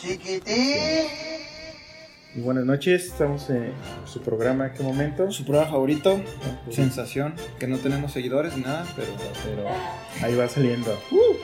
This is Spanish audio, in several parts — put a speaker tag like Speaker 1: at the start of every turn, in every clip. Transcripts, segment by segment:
Speaker 1: Chiquitín.
Speaker 2: Y buenas noches, estamos en su programa ¿Qué momento?
Speaker 3: Su programa favorito, Sensación, que no tenemos seguidores ni nada, pero
Speaker 2: ahí va saliendo.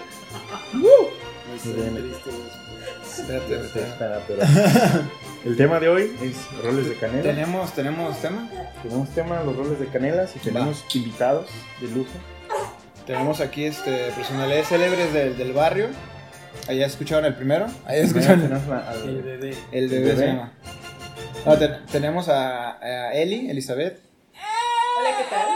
Speaker 3: Espérate.
Speaker 2: Espera, pero el tema de hoy es roles de canela.
Speaker 3: ¿Tenemos tema?
Speaker 2: Tenemos tema, los roles de canelas, y tenemos invitados de lujo.
Speaker 3: Tenemos aquí personalidades célebres del barrio. ¿Allá escucharon el primero? ¿Allá escucharon?
Speaker 4: El bebé.
Speaker 3: El bebé se llama. No, tenemos a Elizabeth.
Speaker 4: Hola, ¿qué tal?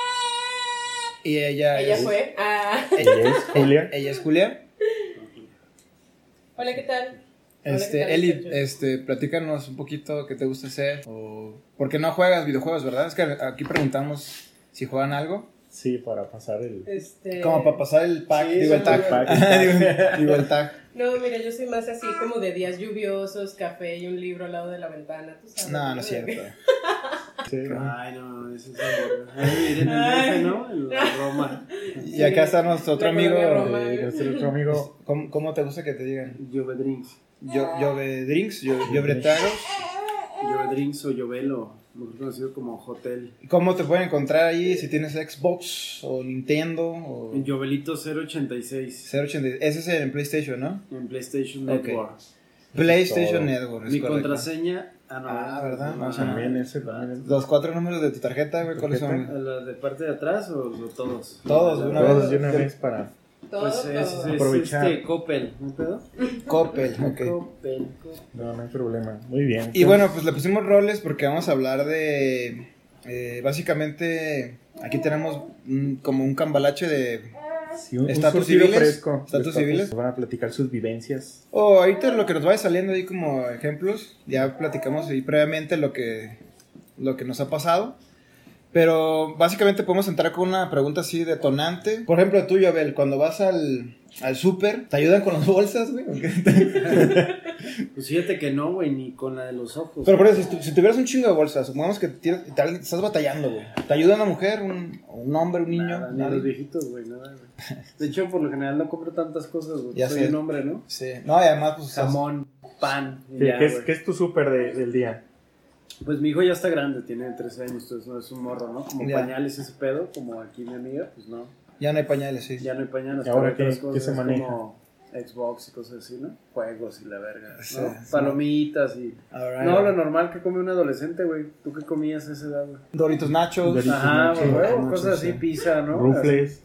Speaker 3: Y ella
Speaker 4: Ella fue.
Speaker 2: Ella es Julia.
Speaker 3: Ella es Julia.
Speaker 4: Hola, ¿qué tal? Hola, ¿qué tal,
Speaker 3: Eli,
Speaker 4: muchachos?
Speaker 3: platícanos un poquito qué te gusta hacer. Porque no juegas videojuegos, ¿verdad? Es que aquí preguntamos si juegan algo.
Speaker 2: Sí, para pasar el...
Speaker 3: Como para pasar el pack,
Speaker 4: Sí,
Speaker 3: digo el tag. Digo el tag.
Speaker 4: No, mira, yo soy más así como de días lluviosos, café y un libro al lado de la ventana, tú sabes.
Speaker 3: No es cierto.
Speaker 2: Sí.
Speaker 5: Ay, no, ese es amor. Vivir en el DF, ¿no? En la Roma.
Speaker 3: Y acá está nuestro otro
Speaker 4: La
Speaker 3: amigo.
Speaker 4: colonia Roma.
Speaker 2: Nuestro otro amigo.
Speaker 3: ¿Cómo te gusta que te digan?
Speaker 5: Jove Drinks.
Speaker 3: Jove Drinks, Jove Tragos.
Speaker 5: Jove Drinks o Jovelo, mejor conocido como Hotel.
Speaker 3: ¿Cómo te pueden encontrar ahí si tienes Xbox o Nintendo o
Speaker 5: En Jovelito 086.
Speaker 3: 080? Ese es en PlayStation, ¿no?
Speaker 5: En PlayStation
Speaker 3: Ok.
Speaker 5: Network.
Speaker 3: PlayStation
Speaker 2: todo.
Speaker 3: Network. es
Speaker 5: Mi
Speaker 3: correcto.
Speaker 5: contraseña.
Speaker 3: ¿verdad?
Speaker 5: No,
Speaker 2: También ese, también.
Speaker 3: Los 4 números de tu tarjeta, güey, ¿cuáles son?
Speaker 5: ¿La de parte de atrás o todos?
Speaker 3: Todos, de una
Speaker 2: Todos
Speaker 3: vez.
Speaker 2: de una vez para...
Speaker 4: Todo,
Speaker 5: Pues
Speaker 4: todo.
Speaker 5: es
Speaker 2: Aprovechar.
Speaker 5: Coppel, ¿no pedo?
Speaker 3: Coppel, ok.
Speaker 5: Coppel.
Speaker 2: No hay problema. Muy bien.
Speaker 3: Y bueno, pues le pusimos roles porque vamos a hablar de... básicamente, aquí tenemos como un cambalache de...
Speaker 2: Sí, un
Speaker 3: estatus
Speaker 2: surtido
Speaker 3: civiles.
Speaker 2: fresco.
Speaker 3: Estatus civiles.
Speaker 2: Van a platicar sus vivencias.
Speaker 3: Ahorita lo que nos vaya saliendo ahí como ejemplos, ya platicamos ahí previamente lo que nos ha pasado. Pero básicamente podemos entrar con una pregunta así detonante. Por ejemplo, tú, Abel, cuando vas al súper, ¿te ayudan con las bolsas, güey?
Speaker 5: Pues fíjate que no, güey, ni con la de los ojos.
Speaker 3: Pero por eso, si tuvieras un chingo de bolsas, supongamos que estás batallando, güey. ¿Te ayuda una mujer, un hombre, un niño?
Speaker 5: Nada, ni a los viejitos, güey, nada, güey. De hecho, por lo general no compro tantas cosas, güey.
Speaker 3: Ya
Speaker 5: Soy
Speaker 3: sé.
Speaker 5: un hombre, ¿no?
Speaker 3: Sí. No, y además, pues...
Speaker 5: Jamón, pan. y
Speaker 2: Sí,
Speaker 5: ya,
Speaker 2: ¿qué
Speaker 5: güey.
Speaker 2: es tu súper del día?
Speaker 5: Pues mi hijo ya está grande, tiene 13 años, entonces no es un morro, ¿no? Como
Speaker 3: Ya.
Speaker 5: pañales ese pedo, como aquí mi amiga, pues no.
Speaker 3: Ya no hay pañales, sí.
Speaker 5: Ya no hay pañales.
Speaker 2: ¿Y ahora
Speaker 5: pero otras
Speaker 2: qué
Speaker 5: cosas
Speaker 2: se maneja?
Speaker 5: Como Xbox y cosas así, ¿no? Juegos y la verga, ¿no?
Speaker 3: Sí, sí.
Speaker 5: Palomitas y...
Speaker 3: Alright.
Speaker 5: No, lo normal que come un adolescente, güey. ¿Tú qué comías a esa edad, güey?
Speaker 3: Doritos Nachos.
Speaker 2: Doritos.
Speaker 5: Ajá,
Speaker 2: Nachos,
Speaker 5: güey,
Speaker 3: nachos,
Speaker 5: cosas así,
Speaker 3: sí.
Speaker 5: pizza, ¿no?
Speaker 2: Rufles,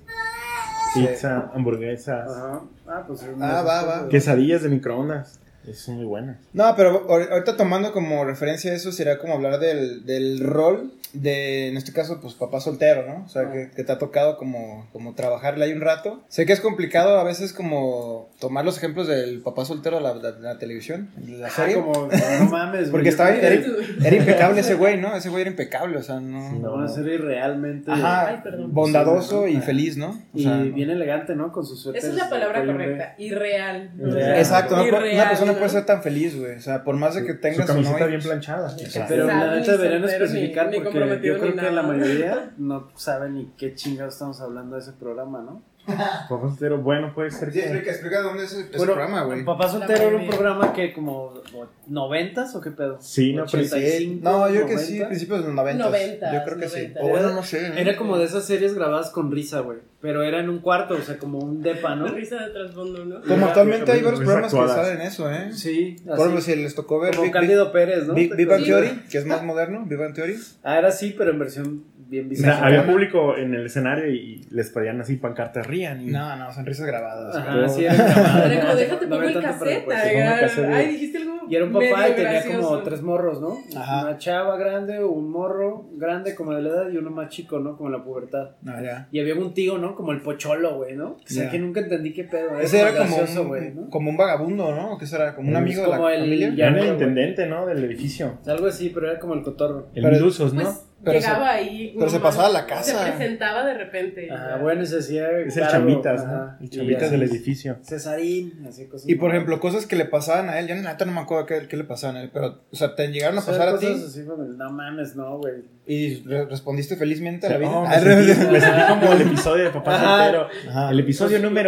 Speaker 3: Sí.
Speaker 2: pizza, hamburguesas,
Speaker 5: Ajá. Pues...
Speaker 3: va.
Speaker 2: quesadillas de microondas. Son muy buenas.
Speaker 3: No, pero ahorita tomando como referencia eso, sería como hablar del rol de, en este caso, pues papá soltero, ¿no? O sea, que te ha tocado como trabajarle ahí un rato. Sé que es complicado a veces como tomar los ejemplos del papá soltero de la televisión, de la serie.
Speaker 5: Como, no mames,
Speaker 3: Porque
Speaker 5: güey.
Speaker 3: era impecable ese güey, ¿no? Ese güey era impecable, o sea, no...
Speaker 2: Sí, no.
Speaker 5: Una serie realmente...
Speaker 3: Ajá,
Speaker 4: Ay, perdón.
Speaker 3: bondadoso y
Speaker 5: Ah.
Speaker 3: feliz, ¿no? O
Speaker 5: Y
Speaker 3: sea,
Speaker 5: bien elegante, ¿no? Con sus suéteres.
Speaker 4: Esa es la palabra
Speaker 5: de cuello,
Speaker 4: correcta. Irreal.
Speaker 5: Irreal.
Speaker 3: exacto, una
Speaker 4: Irreal,
Speaker 3: persona
Speaker 4: ¿no?
Speaker 3: puede ser tan feliz, güey. O sea, por más de que
Speaker 2: Su
Speaker 3: tengas o
Speaker 2: camiseta
Speaker 3: no,
Speaker 2: bien planchada.
Speaker 3: Exacto.
Speaker 5: Pero la
Speaker 4: Sabe,
Speaker 5: neta deberían
Speaker 4: soltero,
Speaker 5: especificar
Speaker 4: ni
Speaker 5: porque
Speaker 4: comprometido
Speaker 5: yo creo
Speaker 4: ni
Speaker 5: que la
Speaker 4: nada.
Speaker 5: mayoría no sabe ni qué chingados estamos hablando de ese programa, ¿no?
Speaker 2: Papá soltero, bueno, puede ser
Speaker 3: Sí,
Speaker 2: que...
Speaker 3: explica dónde es ese
Speaker 5: Bueno,
Speaker 3: programa, güey.
Speaker 5: Papá Soltero era un
Speaker 4: mayoría.
Speaker 5: programa que como 90s o qué pedo.
Speaker 2: Sí, no, pero
Speaker 5: 85,
Speaker 3: No, yo creo que sí,
Speaker 5: 90.
Speaker 3: principios de los 90.
Speaker 4: 90s,
Speaker 3: Yo creo que sí.
Speaker 4: 90s.
Speaker 3: O bueno, no sé. ¿no?
Speaker 5: Era como de esas series grabadas con risa, güey. Pero era en un cuarto, o sea, como un depa, ¿no?
Speaker 4: Risa de trasfondo, ¿no?
Speaker 3: Como actualmente hay varios
Speaker 2: Risas
Speaker 3: programas que
Speaker 2: actuadas.
Speaker 3: salen eso, ¿eh?
Speaker 5: Sí,
Speaker 3: Por ejemplo,
Speaker 5: así.
Speaker 3: si les tocó ver
Speaker 5: Como Cándido Pérez, ¿no?
Speaker 3: Big Bang
Speaker 4: Sí.
Speaker 3: Theory, que es más moderno, Big Bang Theory.
Speaker 5: Ah, era así, pero en versión bien
Speaker 2: O
Speaker 5: bizarra.
Speaker 2: sea, había público en el escenario y les pedían así pancartas, rían. Y...
Speaker 3: No, son risas grabadas.
Speaker 5: Ajá, sí, era grabado.
Speaker 4: Era como, déjate
Speaker 5: No
Speaker 4: pongo
Speaker 5: había
Speaker 4: el
Speaker 5: tanto
Speaker 4: cassette.
Speaker 5: presupuesto.
Speaker 4: Ay, dijiste algo.
Speaker 5: Y era un papá y
Speaker 4: medio
Speaker 5: tenía
Speaker 4: gracioso.
Speaker 5: como 3 morros, ¿no?
Speaker 3: Ajá.
Speaker 5: Una chava grande, un morro grande como de la edad y uno más chico, ¿no? Como en la pubertad.
Speaker 3: No, ya.
Speaker 5: Y había un tío, ¿no? Como el pocholo, güey, ¿no? O sea,
Speaker 3: Ya.
Speaker 5: que nunca entendí qué pedo.
Speaker 3: Ese era como
Speaker 5: gracioso, güey, ¿no?
Speaker 3: como un vagabundo, ¿no? ¿Qué será? Como un
Speaker 2: Es
Speaker 3: amigo de la
Speaker 5: como el-
Speaker 3: familia.
Speaker 5: ya-
Speaker 2: Era el
Speaker 5: güey.
Speaker 2: intendente, ¿no? Del edificio.
Speaker 5: Algo así, pero era como el cotorro.
Speaker 2: El
Speaker 3: Pero-
Speaker 2: Ilusos, ¿no?
Speaker 4: Pues
Speaker 3: Pero
Speaker 4: llegaba ahí.
Speaker 3: pero se
Speaker 4: nomás,
Speaker 3: pasaba a la casa.
Speaker 4: Se presentaba de repente.
Speaker 5: Ah, bueno, ese hacía.
Speaker 2: Es el
Speaker 5: cargo,
Speaker 2: Chambitas,
Speaker 5: ajá.
Speaker 2: ¿no? El
Speaker 5: Y
Speaker 2: Chambitas
Speaker 5: así,
Speaker 2: del edificio.
Speaker 5: Cesarín, así cosas.
Speaker 3: Y por ejemplo, cosas que le pasaban a él, yo neta no me acuerdo qué le pasaban a él, pero, o sea, te llegaron a
Speaker 5: O sea,
Speaker 3: pasar a ti
Speaker 5: cosas así, como, no mames, no, güey.
Speaker 3: y respondiste felizmente a la vida.
Speaker 2: No,
Speaker 3: Ah,
Speaker 2: me sentí como el episodio de Papá
Speaker 5: Ajá.
Speaker 2: Soltero.
Speaker 3: Ajá.
Speaker 2: El episodio número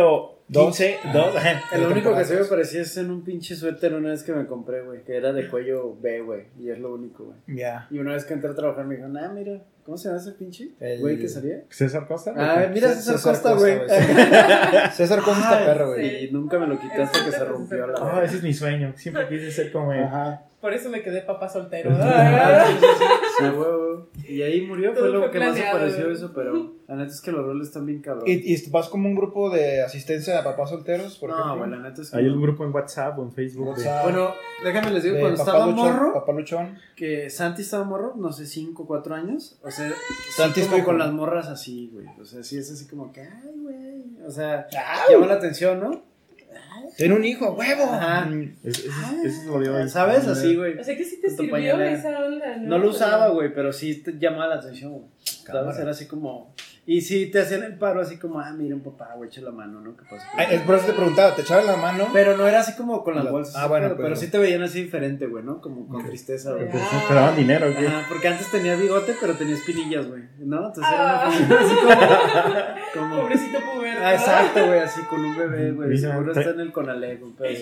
Speaker 2: 15, 2.
Speaker 5: El único que se me parecía es en un pinche suéter una vez que me compré, güey, que era de cuello B, güey, y es lo único, güey.
Speaker 3: Ya.
Speaker 5: Y una vez que entré a trabajar me dijeron, mira, ¿cómo se llama ese pinche güey que salía?
Speaker 2: ¿César Costa?
Speaker 5: Ah, mira César Costa, güey.
Speaker 3: César Costa está perro, güey.
Speaker 5: Y nunca me lo quité hasta que se rompió la
Speaker 2: Ah, ese es mi sueño. Siempre quise ser como él.
Speaker 3: Ajá.
Speaker 4: Por eso me quedé papá soltero.
Speaker 5: Sí, huevo. Y ahí murió, fue
Speaker 4: Todo
Speaker 5: lo
Speaker 4: fue
Speaker 5: que más se
Speaker 4: planeado,
Speaker 5: pareció
Speaker 4: güey.
Speaker 5: eso, pero la neta es que los roles están bien cabrón.
Speaker 3: ¿Y vas como un grupo de asistencia a papás solteros, por
Speaker 5: No,
Speaker 3: ejemplo?
Speaker 5: güey, la neta es que
Speaker 2: Hay
Speaker 5: no.
Speaker 2: un grupo en WhatsApp o en Facebook.
Speaker 3: WhatsApp.
Speaker 5: Bueno, déjame les digo,
Speaker 3: De
Speaker 5: cuando
Speaker 3: papá
Speaker 5: estaba
Speaker 3: luchón,
Speaker 5: morro,
Speaker 3: Papá luchón.
Speaker 5: que Santi estaba morro, no sé, 5, 4 años, o sea,
Speaker 3: Santi
Speaker 5: sí,
Speaker 3: estoy
Speaker 5: como con
Speaker 3: con-
Speaker 5: las morras así, güey, o sea, sí es así como que, ay, güey, o sea,
Speaker 3: ¡Au!
Speaker 5: llama la atención, ¿no?
Speaker 3: Tiene un hijo, huevo.
Speaker 5: Ajá.
Speaker 2: Eso es lo de hoy.
Speaker 5: ¿Sabes? Así, güey.
Speaker 4: O sea que sí te
Speaker 5: Con tu
Speaker 4: sirvió
Speaker 5: pañalera.
Speaker 4: esa onda, ¿no?
Speaker 5: No lo usaba, güey, pero sí te llamaba la atención, güey.
Speaker 3: Cámara.
Speaker 5: ¿Sabes? Era así como... Y sí te hacían el paro así como, ah, mira un papá, güey, echa la mano, ¿no? ¿Qué pasa?
Speaker 3: Ay, es por eso te preguntaba, ¿te echaban la mano?
Speaker 5: Pero no era así como con las
Speaker 3: La-
Speaker 5: bolsas.
Speaker 3: ah, bueno,
Speaker 5: pero
Speaker 3: pero-
Speaker 5: sí te veían así diferente, güey, ¿no? Como con tristeza, güey.
Speaker 2: Porque te daban dinero, ¿qué?
Speaker 5: Ajá, porque antes tenía bigote, pero tenía espinillas, güey, ¿no? Entonces
Speaker 4: Ah.
Speaker 5: era una así como...
Speaker 4: Pobrecito puberto.
Speaker 5: Ah, exacto, güey, así con un bebé, güey.
Speaker 2: Mira,
Speaker 5: Seguro
Speaker 2: te-
Speaker 5: está en el Conalego, pero...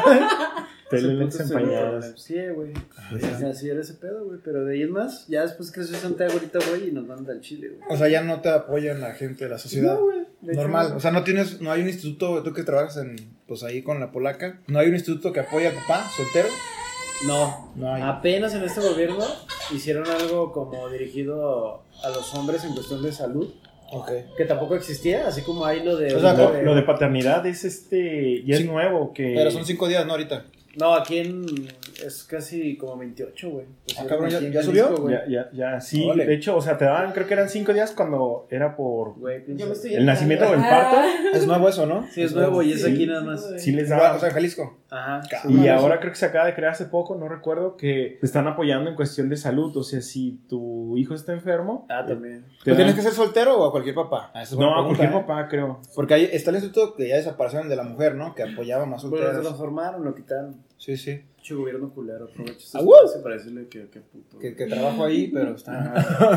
Speaker 2: Telelentes empañados.
Speaker 5: Sí, güey. O sea, sí era ese pedo, güey. Pero de ahí en más, ya después creció Santiago ahorita, güey, y nos mandan al Chile, güey.
Speaker 3: O sea, ya no te apoyan la gente de la sociedad.
Speaker 5: No, güey. De hecho,
Speaker 3: Normal, o sea, no hay un instituto, tú que trabajas pues ahí con la polaca, no hay un instituto que apoye al papá soltero.
Speaker 5: No,
Speaker 3: No hay.
Speaker 5: apenas en este gobierno hicieron algo como dirigido a los hombres en cuestión de salud,
Speaker 3: Ok.
Speaker 5: que tampoco existía, así como hay lo de...
Speaker 3: O sea,
Speaker 2: Lo de paternidad es ya
Speaker 3: Sí.
Speaker 2: es nuevo. Que...
Speaker 3: Pero son 5 días, ¿no? Ahorita.
Speaker 5: No, aquí es casi como 28, güey.
Speaker 3: Ah, cabrón, ¿ya-
Speaker 5: Aquí en
Speaker 3: ya
Speaker 5: Jalisco,
Speaker 3: subió?
Speaker 5: güey.
Speaker 2: Ya, sí.
Speaker 3: Órale.
Speaker 2: De hecho, o sea, te daban, creo que eran 5 días cuando era por
Speaker 5: Güey,
Speaker 4: Yo me estoy
Speaker 2: el nacimiento o el parto.
Speaker 3: Es nuevo eso, ¿no?
Speaker 5: Sí, es nuevo y es
Speaker 2: Sí.
Speaker 5: aquí nada más.
Speaker 2: Sí les
Speaker 3: Igual,
Speaker 2: daban.
Speaker 3: o sea, Jalisco.
Speaker 5: Ajá.
Speaker 2: Y ahora creo que se acaba de crear hace poco, no recuerdo, que te están apoyando en cuestión de salud. O sea, si tu hijo está enfermo,
Speaker 5: Ah, también.
Speaker 2: te
Speaker 3: ¿Tú tienes
Speaker 2: dan-
Speaker 3: que ser soltero o a cualquier papá? Ah, esa es buena
Speaker 2: No, a
Speaker 3: pregunta,
Speaker 2: cualquier
Speaker 3: ¿eh?
Speaker 2: papá, creo.
Speaker 3: Porque ahí está el instituto que ya desaparecieron de la mujer, ¿no? Que apoyaba más
Speaker 5: Pues lo
Speaker 3: solteros.
Speaker 5: transformaron, lo quitaron.
Speaker 3: Sí, sí.
Speaker 5: Che gobierno culero, aprovecho este
Speaker 3: ¡Ah, wow!
Speaker 5: espacio para decirle que puto.
Speaker 3: Que trabajo ahí, pero está.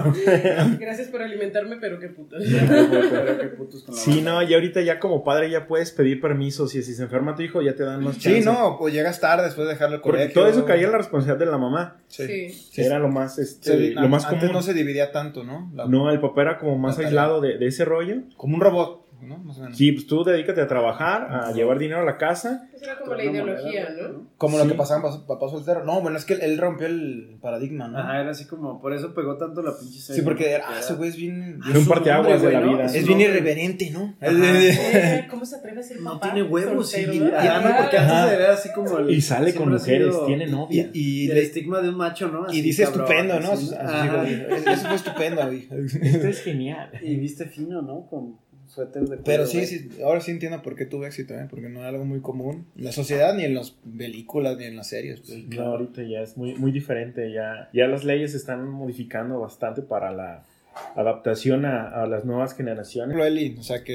Speaker 4: Gracias por alimentarme, pero qué puto.
Speaker 5: Pero qué putos con la
Speaker 2: Sí,
Speaker 5: banda.
Speaker 2: no, y ahorita ya como padre ya puedes pedir permisos. Y si se enferma tu hijo, ya te dan más
Speaker 3: Sí,
Speaker 2: chance.
Speaker 3: no, pues llegas tarde después de dejarlo al
Speaker 2: Porque
Speaker 3: colegio.
Speaker 2: todo eso caía en la responsabilidad de la mamá.
Speaker 3: Sí.
Speaker 4: Sí.
Speaker 2: Era lo más,
Speaker 3: Lo
Speaker 2: más
Speaker 3: antes
Speaker 2: común.
Speaker 3: no se dividía tanto, ¿no?
Speaker 2: No, el papá era como más
Speaker 3: La tarea.
Speaker 2: aislado de ese rollo.
Speaker 3: Como un robot, ¿no? Más o menos.
Speaker 2: Sí, pues tú dedícate a trabajar, a llevar dinero a la casa.
Speaker 4: Esa era como la ideología, ¿no?
Speaker 3: Como
Speaker 2: Sí.
Speaker 3: lo que pasaba en Papá Soltero. No, bueno, es que él rompió el paradigma, ¿no?
Speaker 5: Ajá, era así como, por eso pegó tanto la pinche serie.
Speaker 3: Sí, porque
Speaker 5: ¿no?
Speaker 3: ese güey es bien.
Speaker 2: Fue un parteaguas de la vida.
Speaker 3: Es bien irreverente, ¿no?
Speaker 4: ¿Cómo se atreve a ser
Speaker 5: No
Speaker 4: papá?
Speaker 5: tiene huevos, sí.
Speaker 4: soltero?
Speaker 5: Ajá, no, porque
Speaker 3: Ajá.
Speaker 5: antes se ve así como el...
Speaker 2: Y sale con
Speaker 5: siempre ha
Speaker 2: mujeres,
Speaker 5: sido
Speaker 2: tiene novia.
Speaker 3: Y
Speaker 5: el estigma de un macho, ¿no? Así,
Speaker 3: y dice
Speaker 5: cabrón,
Speaker 3: estupendo, ¿no?
Speaker 5: así,
Speaker 3: A sus hijos. Eso fue estupendo, güey.
Speaker 2: Esto es genial.
Speaker 5: Y viste fino, ¿no? Con suéteres de
Speaker 3: Pero
Speaker 5: cuero,
Speaker 3: sí,
Speaker 5: güey.
Speaker 3: sí, ahora sí entiendo por qué tuve éxito, ¿eh? Porque no es algo muy común en la sociedad, ni en las películas, ni en las series. Pues.
Speaker 2: No, ahorita ya es muy, muy diferente. Ya las leyes se están modificando bastante para la adaptación a las nuevas
Speaker 3: Por
Speaker 2: generaciones.
Speaker 3: ejemplo, Eli,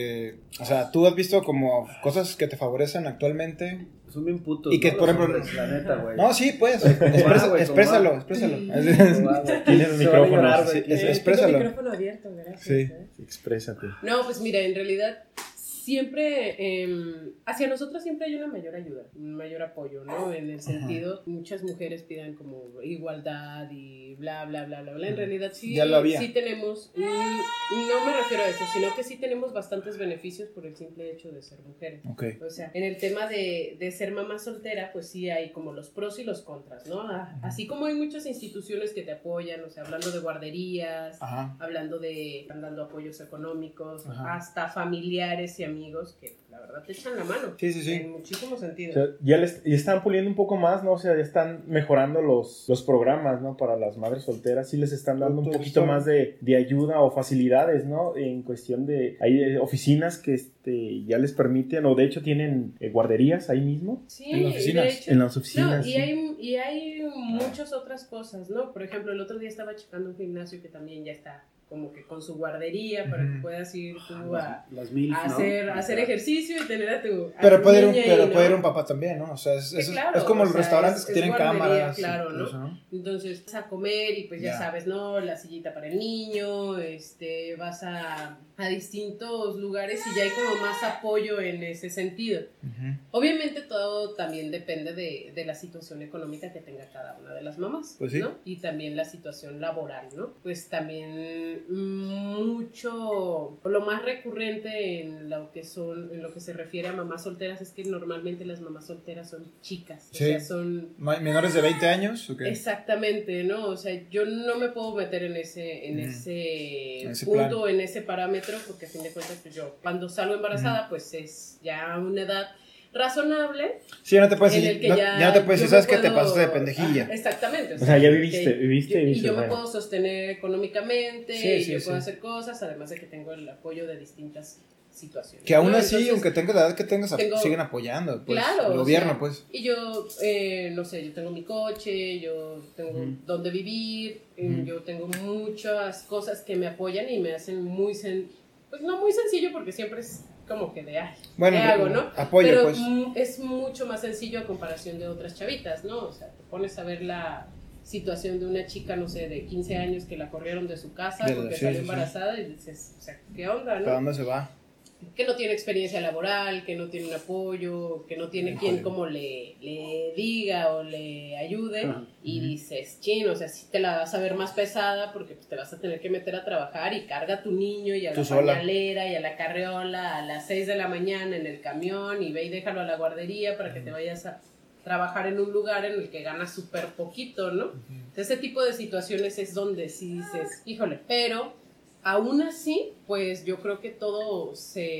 Speaker 3: o sea, tú has visto como cosas que te favorecen actualmente.
Speaker 5: Son bien putos,
Speaker 3: Y que,
Speaker 5: ¿no?
Speaker 3: por
Speaker 5: Los
Speaker 3: ejemplo,
Speaker 5: hombres, la neta, güey.
Speaker 3: No, sí, pues,
Speaker 5: güey,
Speaker 3: exprésalo,
Speaker 5: ¿cómo va?
Speaker 3: exprésalo.
Speaker 5: ¿Cómo va, güey?
Speaker 2: Tienes el
Speaker 5: Se va a
Speaker 2: micrófono,
Speaker 5: llorar,
Speaker 3: sí,
Speaker 5: güey.
Speaker 3: es-
Speaker 4: Tengo
Speaker 3: exprésalo.
Speaker 4: micrófono abierto, gracias.
Speaker 3: Sí.
Speaker 2: Exprésate.
Speaker 4: No, pues mira, en realidad siempre, hacia nosotros siempre hay una mayor ayuda, un mayor apoyo, ¿no? En el sentido, muchas mujeres pidan como igualdad y bla, bla, bla, bla, bla. En realidad sí,
Speaker 3: Ya lo había.
Speaker 4: sí tenemos, no me refiero a eso, sino que sí tenemos bastantes beneficios por el simple hecho de ser mujeres.
Speaker 3: Ok.
Speaker 4: O sea, en el tema de ser mamá soltera, pues sí hay como los pros y los contras, ¿no? Así como hay muchas instituciones que te apoyan, o sea, hablando de guarderías,
Speaker 3: Ajá.
Speaker 4: están dando apoyos económicos,
Speaker 3: Ajá.
Speaker 4: hasta familiares y amigos que la verdad te echan la mano.
Speaker 3: Sí, sí, sí.
Speaker 4: En muchísimos
Speaker 2: O
Speaker 4: sentidos.
Speaker 2: sea, ya están puliendo un poco más, ¿no? O sea, ya están mejorando los programas, ¿no? Para las madres solteras. Sí les están dando un poquito más de ayuda o facilidades, ¿no? En cuestión de... Hay oficinas que ya les permiten, o de hecho tienen guarderías ahí mismo.
Speaker 4: Sí,
Speaker 3: en las
Speaker 4: y
Speaker 3: oficinas.
Speaker 4: de hecho-
Speaker 2: En las oficinas.
Speaker 4: No,
Speaker 2: sí.
Speaker 4: y hay muchas otras cosas, ¿no? Por ejemplo, el otro día estaba checando un gimnasio que también ya está como que con su guardería para que puedas ir tú a
Speaker 5: Las mil,
Speaker 4: hacer ejercicio y tener a tu
Speaker 3: Pero
Speaker 4: tu
Speaker 3: puede ir
Speaker 4: niña ahí,
Speaker 3: puede ir un papá también, ¿no? O sea,
Speaker 4: claro,
Speaker 3: es como
Speaker 4: o
Speaker 3: los
Speaker 4: sea,
Speaker 3: restaurantes que
Speaker 4: es
Speaker 3: tienen
Speaker 4: guardería,
Speaker 3: cámaras.
Speaker 4: claro, ¿no?
Speaker 3: Eso,
Speaker 4: Entonces vas a comer y pues ya
Speaker 3: Ya.
Speaker 4: sabes, ¿no? La sillita para el niño, vas a distintos lugares y ya hay como más apoyo en ese sentido.
Speaker 3: Ujú.
Speaker 4: Obviamente todo también depende de la situación económica que tenga cada una de las mamás,
Speaker 3: Pues sí.
Speaker 4: ¿no? Y también la situación laboral, ¿no? Pues también mucho, lo más recurrente en lo que se refiere a mamás solteras es que normalmente las mamás solteras son chicas,
Speaker 3: Sí.
Speaker 4: o sea, son
Speaker 3: ¿Menores de 20 años? ¿O qué?
Speaker 4: exactamente, ¿no? O sea, yo no me puedo meter en ese
Speaker 3: ese
Speaker 4: punto,
Speaker 3: plan.
Speaker 4: en ese parámetro, porque a fin de cuentas, pues yo cuando salgo embarazada, pues es ya una edad razonable.
Speaker 3: Sí, ya no te puedes
Speaker 4: en
Speaker 3: decir,
Speaker 4: el que
Speaker 3: ya no te puedes
Speaker 4: yo
Speaker 3: decir, ¿sabes
Speaker 4: me
Speaker 3: qué? Te
Speaker 4: puedo-
Speaker 3: pasaste de pendejilla.
Speaker 4: Ajá, exactamente.
Speaker 2: O sea, ya viviste y
Speaker 4: y
Speaker 2: dices,
Speaker 4: yo me
Speaker 2: bueno.
Speaker 4: puedo sostener económicamente,
Speaker 3: Sí,
Speaker 4: y
Speaker 3: sí,
Speaker 4: yo
Speaker 3: sí.
Speaker 4: puedo hacer cosas, además de que tengo el apoyo de distintas situaciones.
Speaker 3: Que aún
Speaker 4: ¿no?
Speaker 3: así,
Speaker 4: Entonces,
Speaker 3: aunque tengas la edad que tengas,
Speaker 4: tengo-
Speaker 3: siguen apoyando, pues.
Speaker 4: claro,
Speaker 3: El
Speaker 4: o
Speaker 3: gobierno,
Speaker 4: sea,
Speaker 3: pues.
Speaker 4: Y yo, no sé, yo tengo mi coche, yo tengo donde vivir, yo tengo muchas cosas que me apoyan y me hacen pues no muy sencillo porque siempre es como que
Speaker 3: Bueno,
Speaker 4: ¿qué hago, no?
Speaker 3: apoyo,
Speaker 4: pero
Speaker 3: pues.
Speaker 4: es mucho más sencillo a comparación de otras chavitas, ¿no? O sea, te pones a ver la situación de una chica, no sé, de 15 años que la corrieron de su casa porque
Speaker 3: Sí,
Speaker 4: salió
Speaker 3: sí, sí.
Speaker 4: embarazada y dices, o sea, ¿qué onda, no?
Speaker 3: ¿Para dónde se va?
Speaker 4: Que no tiene experiencia laboral, que no tiene un apoyo, que no tiene quien
Speaker 3: Híjole.
Speaker 4: como le diga o le ayude,
Speaker 5: Ajá.
Speaker 4: y dices, chin, o sea, sí te la vas a ver más pesada porque pues, te vas a tener que meter a trabajar y carga a tu niño y a
Speaker 3: Tú
Speaker 4: la
Speaker 3: sola.
Speaker 4: pañalera y a la carriola a las 6 de la mañana en el camión y ve y déjalo a la guardería para que te vayas a trabajar en un lugar en el que ganas súper poquito, ¿no? Ese tipo de situaciones es donde sí dices, híjole, pero aún así, pues yo creo que todo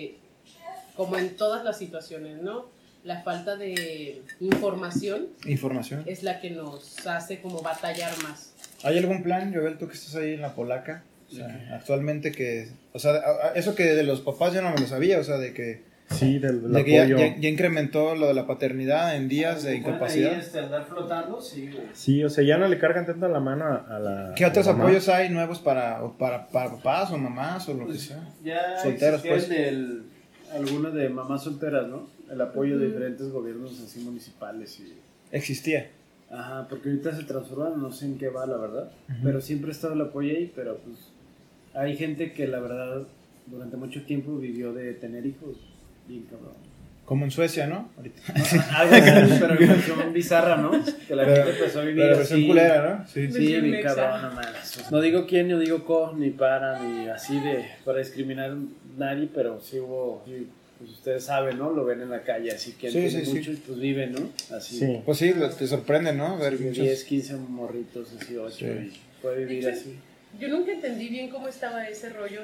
Speaker 4: como en todas las situaciones, ¿no? La falta de información
Speaker 3: Información.
Speaker 4: es la que nos hace como batallar más.
Speaker 3: ¿Hay algún plan, Joel, tú que estás ahí en la polaca? O sea, actualmente que... O sea, eso que de los papás yo no me lo sabía, o sea, de que
Speaker 2: Sí, del
Speaker 3: de que ya,
Speaker 2: apoyo.
Speaker 3: ya incrementó lo de la paternidad en días de incapacidad.
Speaker 5: Ahí, andar flotando, sí, güey.
Speaker 2: Sí, o sea, ya no le cargan tanto la mano a la...
Speaker 3: ¿Qué otros
Speaker 2: a la mamá.
Speaker 3: apoyos hay nuevos para papás o mamás o lo que sea?
Speaker 5: Ya
Speaker 3: Solteros,
Speaker 5: existía
Speaker 3: pues.
Speaker 5: algunos de mamás solteras, ¿no? El apoyo de diferentes gobiernos así municipales y...
Speaker 3: Existía.
Speaker 5: Ajá, porque ahorita se transforman, no sé en qué va, la verdad. Pero siempre ha estado el apoyo ahí, pero pues hay gente que la verdad durante mucho tiempo vivió de tener hijos. Bien cabrón.
Speaker 3: Como en Suecia, ¿no? Ahorita.
Speaker 5: Algo así, pero en versión bizarra, ¿no? Que la gente empezó a vivir
Speaker 3: Pero versión
Speaker 5: así.
Speaker 3: culera, ¿no? Sí.
Speaker 5: Sí,
Speaker 4: Versión
Speaker 5: bien
Speaker 4: mexa.
Speaker 5: cabrón, no mames. No digo quién, no digo co, ni para, ni así para discriminar a nadie, pero sí hubo, sí, pues ustedes saben, ¿no? Lo ven en la calle, así que
Speaker 3: Sí,
Speaker 5: tiene
Speaker 3: sí, sí.
Speaker 5: mucho y pues viven, ¿no? Así.
Speaker 2: Sí.
Speaker 3: Pues sí, te sorprende, ¿no? Ver
Speaker 5: De
Speaker 3: muchos-
Speaker 5: 10, 15 morritos, así 8,
Speaker 3: Sí.
Speaker 5: y puede vivir así.
Speaker 4: Yo nunca entendí bien cómo estaba ese rollo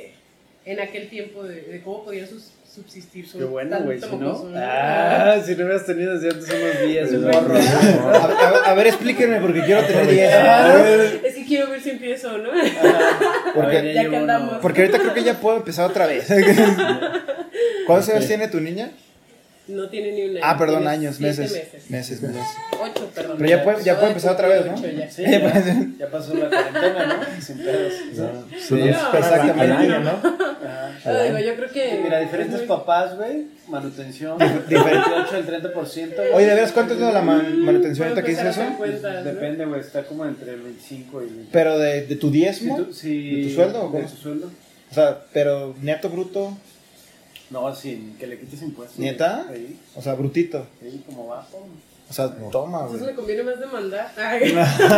Speaker 4: en aquel tiempo de cómo podían subsistir.
Speaker 5: Qué bueno,
Speaker 4: tanto
Speaker 5: güey, si no.
Speaker 4: mocoso, ¿no?
Speaker 5: Ah, si no hubieras tenido desde antes unos días, un
Speaker 4: Pues,
Speaker 5: morro.
Speaker 3: A ver, explíquenme porque quiero tener 10.
Speaker 4: Es que quiero ver si empiezo, ¿no?
Speaker 3: Porque-
Speaker 5: A ver,
Speaker 4: Ya que
Speaker 5: llevo
Speaker 4: andamos.
Speaker 5: uno.
Speaker 3: Porque ahorita creo que ya puedo empezar otra vez. ¿Cuántos años tiene tu niña?
Speaker 4: No tiene ni un año.
Speaker 3: Ah, perdón,
Speaker 4: tiene
Speaker 3: años,
Speaker 4: 7
Speaker 3: meses. Meses.
Speaker 4: 8, perdón.
Speaker 3: Pero ya puede
Speaker 4: Acaba de
Speaker 3: empezar otra vez, ¿no?
Speaker 4: cumplir 8 ya.
Speaker 5: Sí, ya pasó la cuarentena, ¿no? Sin pedos.
Speaker 2: Sí,
Speaker 4: No,
Speaker 3: exactamente.
Speaker 2: al año, ¿no?
Speaker 5: Ajá.
Speaker 4: No, digo, yo creo que.
Speaker 5: Mira, diferentes
Speaker 4: es muy-
Speaker 5: papás, güey, manutención,
Speaker 3: Diferente.
Speaker 5: 28 al 30%. güey.
Speaker 3: Oye, ¿de veras cuánto es lo de la manutención ahorita que dices
Speaker 4: Puedo empezar a
Speaker 3: eso?
Speaker 4: hacer cuentas, ¿no?
Speaker 5: Depende, güey, está como entre el 25 y el 20.
Speaker 3: ¿Pero de tu diezmo?
Speaker 5: Sí,
Speaker 3: ¿De tu sueldo o
Speaker 5: ¿De
Speaker 3: cómo?
Speaker 5: tu sueldo?
Speaker 3: O sea, pero neto bruto,
Speaker 5: No, sin que le quites impuestos.
Speaker 3: ¿Neta?
Speaker 5: Sí,
Speaker 3: o sea, brutito.
Speaker 5: sí, como va, pum.
Speaker 3: O sea, toma,
Speaker 4: Entonces
Speaker 3: güey.
Speaker 4: me conviene más demandar. Ay.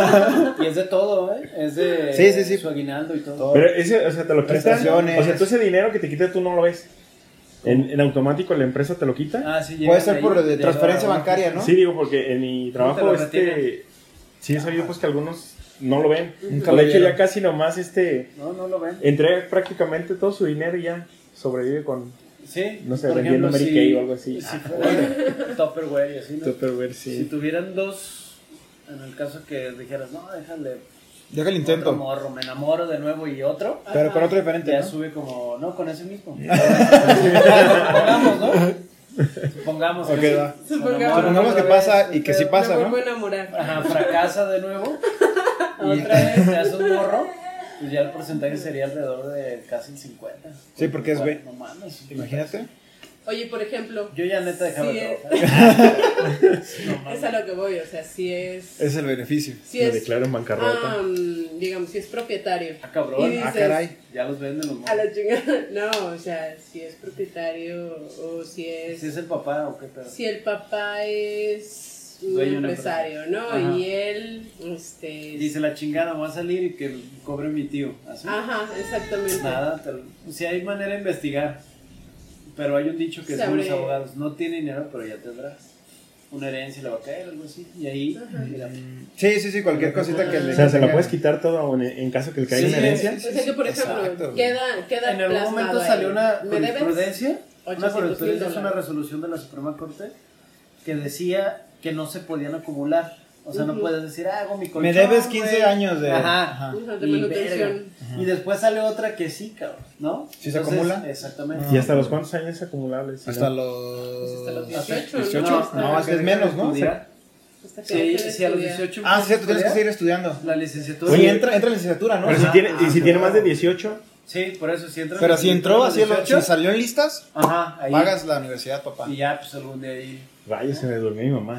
Speaker 5: Y es de todo, ¿eh? Es de
Speaker 3: Sí, sí, sí.
Speaker 5: su aguinaldo y todo.
Speaker 3: Todo.
Speaker 2: Pero ese, o sea, te lo quitan.
Speaker 3: Prestaciones.
Speaker 2: O sea, tú ese dinero que te quita tú no lo ves. En automático la empresa te lo quita.
Speaker 5: Ah, sí,
Speaker 3: Puede
Speaker 5: llegan
Speaker 3: ser
Speaker 5: ahí,
Speaker 3: por de
Speaker 5: llega
Speaker 3: transferencia
Speaker 5: abajo.
Speaker 3: bancaria, ¿no?
Speaker 2: Sí, digo, porque en mi trabajo,
Speaker 5: lo retienen.
Speaker 2: sí he sabido pues que algunos no lo ven.
Speaker 3: Nunca
Speaker 2: De
Speaker 3: lo
Speaker 2: hecho,
Speaker 3: vieron.
Speaker 2: ya casi nomás
Speaker 5: No lo ven.
Speaker 2: entrega prácticamente todo su dinero y ya sobrevive con,
Speaker 5: Sí.
Speaker 2: no sé,
Speaker 5: por
Speaker 2: vendiendo
Speaker 5: ejemplo,
Speaker 2: Mary Kay o algo así.
Speaker 5: Si fuera Tupperware y así, ¿no?
Speaker 2: Tupperware,
Speaker 5: Si
Speaker 2: sí.
Speaker 5: tuvieran dos, en el caso que dijeras, no, déjale
Speaker 3: Deja el
Speaker 5: otro
Speaker 3: intento.
Speaker 5: morro, me enamoro de nuevo y otro,
Speaker 3: Pero con otro diferente,
Speaker 5: ya
Speaker 3: ¿no?
Speaker 5: sube como, no, con ese mismo. Supongamos, ¿no? Supongamos
Speaker 3: Ok,
Speaker 5: que
Speaker 3: va.
Speaker 5: sí.
Speaker 3: Supongamos que pasa y que sí pasa,
Speaker 4: Me
Speaker 3: ¿no?
Speaker 4: vuelvo a enamorar.
Speaker 5: Ajá, fracasa de nuevo y
Speaker 4: Otra vez.
Speaker 5: te haces un morro pues ya el porcentaje sería alrededor de casi el 50.
Speaker 3: Sí, porque es
Speaker 5: bueno, no mames,
Speaker 3: Imagínate.
Speaker 4: Oye, por ejemplo,
Speaker 5: yo ya neta dejaba
Speaker 4: Sí,
Speaker 5: de trabajar.
Speaker 4: es a lo que voy, o sea, si es...
Speaker 3: Es el beneficio.
Speaker 4: Si
Speaker 2: Me
Speaker 4: es,
Speaker 2: declaro en bancarrota.
Speaker 4: digamos, si es propietario.
Speaker 5: Ah, cabrón.
Speaker 4: Y dices,
Speaker 3: caray.
Speaker 5: Ya los venden los
Speaker 4: a
Speaker 5: morros.
Speaker 4: la chingada. No, o sea, si es propietario o si es...
Speaker 5: Si es el papá o qué pedo.
Speaker 4: Si el papá es un
Speaker 5: Dueño de una
Speaker 4: empresario, ¿no?
Speaker 5: Ajá.
Speaker 4: Y él,
Speaker 5: Dice la chingada, va a salir y que cobre mi tío. ¿Así?
Speaker 4: Ajá, exactamente.
Speaker 5: Nada, si hay manera de investigar. Pero hay un dicho que son los abogados, no tiene dinero, pero ya tendrás. Una herencia le va a caer, algo así. Y ahí, mira.
Speaker 3: Sí, cualquier cosita que le...
Speaker 2: O sea, se la puedes quitar todo en caso que le caiga
Speaker 5: Sí,
Speaker 2: una herencia.
Speaker 4: O sea que, por ejemplo,
Speaker 3: Exacto, güey.
Speaker 4: queda
Speaker 5: En algún
Speaker 4: plasmado
Speaker 5: momento
Speaker 4: ahí.
Speaker 5: salió una
Speaker 4: ¿Me debes?
Speaker 5: jurisprudencia. Una
Speaker 4: 800,000
Speaker 5: jurisprudencia es una
Speaker 4: dólares.
Speaker 5: resolución de la Suprema Corte que decía que no se podían acumular. O sea, no puedes decir, hago mi colchón.
Speaker 3: Me debes 15
Speaker 5: güey.
Speaker 3: años de...
Speaker 5: Ajá.
Speaker 3: Ajá.
Speaker 4: Ajá, de
Speaker 5: Y
Speaker 4: manutención.
Speaker 5: verga. Y después sale otra que sí, cabrón, ¿no?
Speaker 3: ¿Sí se acumula?
Speaker 5: Exactamente.
Speaker 2: ¿Y hasta los cuántos años acumulables? Si
Speaker 3: Hasta
Speaker 2: no?
Speaker 3: los...
Speaker 4: Hasta los
Speaker 5: Hasta
Speaker 4: 18,
Speaker 3: 18.
Speaker 4: ¿no?
Speaker 3: No, es que es menos, ¿no?
Speaker 5: Estudiar.
Speaker 4: Hasta que
Speaker 5: Sí,
Speaker 4: deje de
Speaker 5: sí, a los
Speaker 4: estudiar.
Speaker 5: 18.
Speaker 3: Ah, sí, tú tienes que seguir estudiando.
Speaker 5: La licenciatura.
Speaker 3: Oye, entra en licenciatura, ¿no?
Speaker 2: Pero si
Speaker 3: Ajá.
Speaker 2: tiene, y si tiene más de 18,
Speaker 5: Sí, por eso, si entra.
Speaker 3: Pero si entró así, si salió en listas,
Speaker 5: Ajá, ahí.
Speaker 3: pagas la universidad, papá.
Speaker 5: Y ya, pues algún día ahí.
Speaker 2: vaya, se me durmió mi mamá.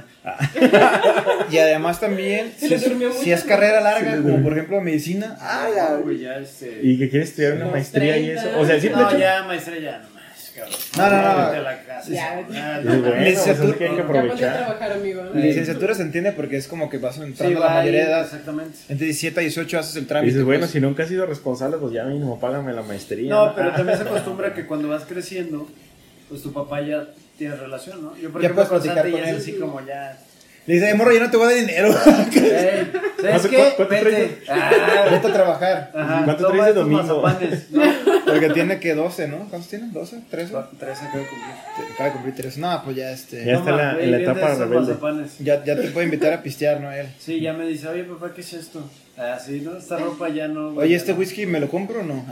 Speaker 3: Y además también,
Speaker 4: Se le durmió
Speaker 3: si
Speaker 4: mucho.
Speaker 3: es carrera larga,
Speaker 2: Se le
Speaker 3: como
Speaker 2: durmió.
Speaker 3: por ejemplo medicina,
Speaker 5: Güey, ya
Speaker 2: Y que quiere estudiar una
Speaker 4: Los
Speaker 2: maestría y
Speaker 4: 30.
Speaker 2: eso. O sea, sí, de
Speaker 5: No,
Speaker 2: hecho,
Speaker 5: ya, maestra, ya, nomás, cabrón.
Speaker 3: No.
Speaker 5: Vete a la casa.
Speaker 4: Ya,
Speaker 5: Ah,
Speaker 2: es
Speaker 5: no.
Speaker 2: bueno,
Speaker 3: Licenciatura.
Speaker 2: o sea, sí que hay que
Speaker 4: Ya ponte a
Speaker 2: aprovechar.
Speaker 4: trabajar, amigo.
Speaker 3: licenciatura se entiende porque es como que vas entrando
Speaker 5: Sí,
Speaker 3: a la
Speaker 5: va
Speaker 3: mayoría de
Speaker 5: ahí,
Speaker 3: edad.
Speaker 5: exactamente.
Speaker 3: Entre 17 y 18 haces el
Speaker 2: Y
Speaker 3: trámite.
Speaker 2: dices, bueno,
Speaker 3: pues.
Speaker 2: si nunca has sido responsable, pues ya mínimo págame la maestría.
Speaker 5: No, pero también se acostumbra que cuando vas creciendo, pues tu papá ya tiene relación, ¿no? Yo, por
Speaker 3: Ya
Speaker 5: ejemplo,
Speaker 3: puedes platicar
Speaker 5: Santi
Speaker 3: con
Speaker 5: ya es
Speaker 3: él.
Speaker 5: así como ya.
Speaker 3: Le dice, morro, yo no te voy a dar dinero.
Speaker 5: Ey, ¿sabes
Speaker 2: ¿Cuánto-
Speaker 5: qué?
Speaker 2: cuánto
Speaker 5: Vete.
Speaker 3: Vete a trabajar.
Speaker 5: Ajá,
Speaker 2: ¿Cuánto
Speaker 5: toma
Speaker 2: traes de
Speaker 5: estos
Speaker 2: domingo?
Speaker 5: mazapanes, ¿no?
Speaker 3: Porque tiene que 12, ¿no? ¿Cuántos tiene? ¿12? ¿13?
Speaker 5: 3 acabo de cumplir.
Speaker 3: Acaba de cumplir 13. No, pues ya
Speaker 2: Ya está en la-
Speaker 5: güey,
Speaker 2: en la
Speaker 5: vende
Speaker 2: etapa
Speaker 5: esos
Speaker 2: rebelde.
Speaker 5: mazapanes.
Speaker 3: Ya te puede invitar a pistear, ¿no? Él.
Speaker 5: Sí, ya me dice, oye, papá, ¿qué es esto? Ah, sí, ¿no? Esta ropa ya no. güey,
Speaker 3: Oye,
Speaker 5: ya
Speaker 3: ¿este
Speaker 5: no.
Speaker 3: whisky me lo compro o no?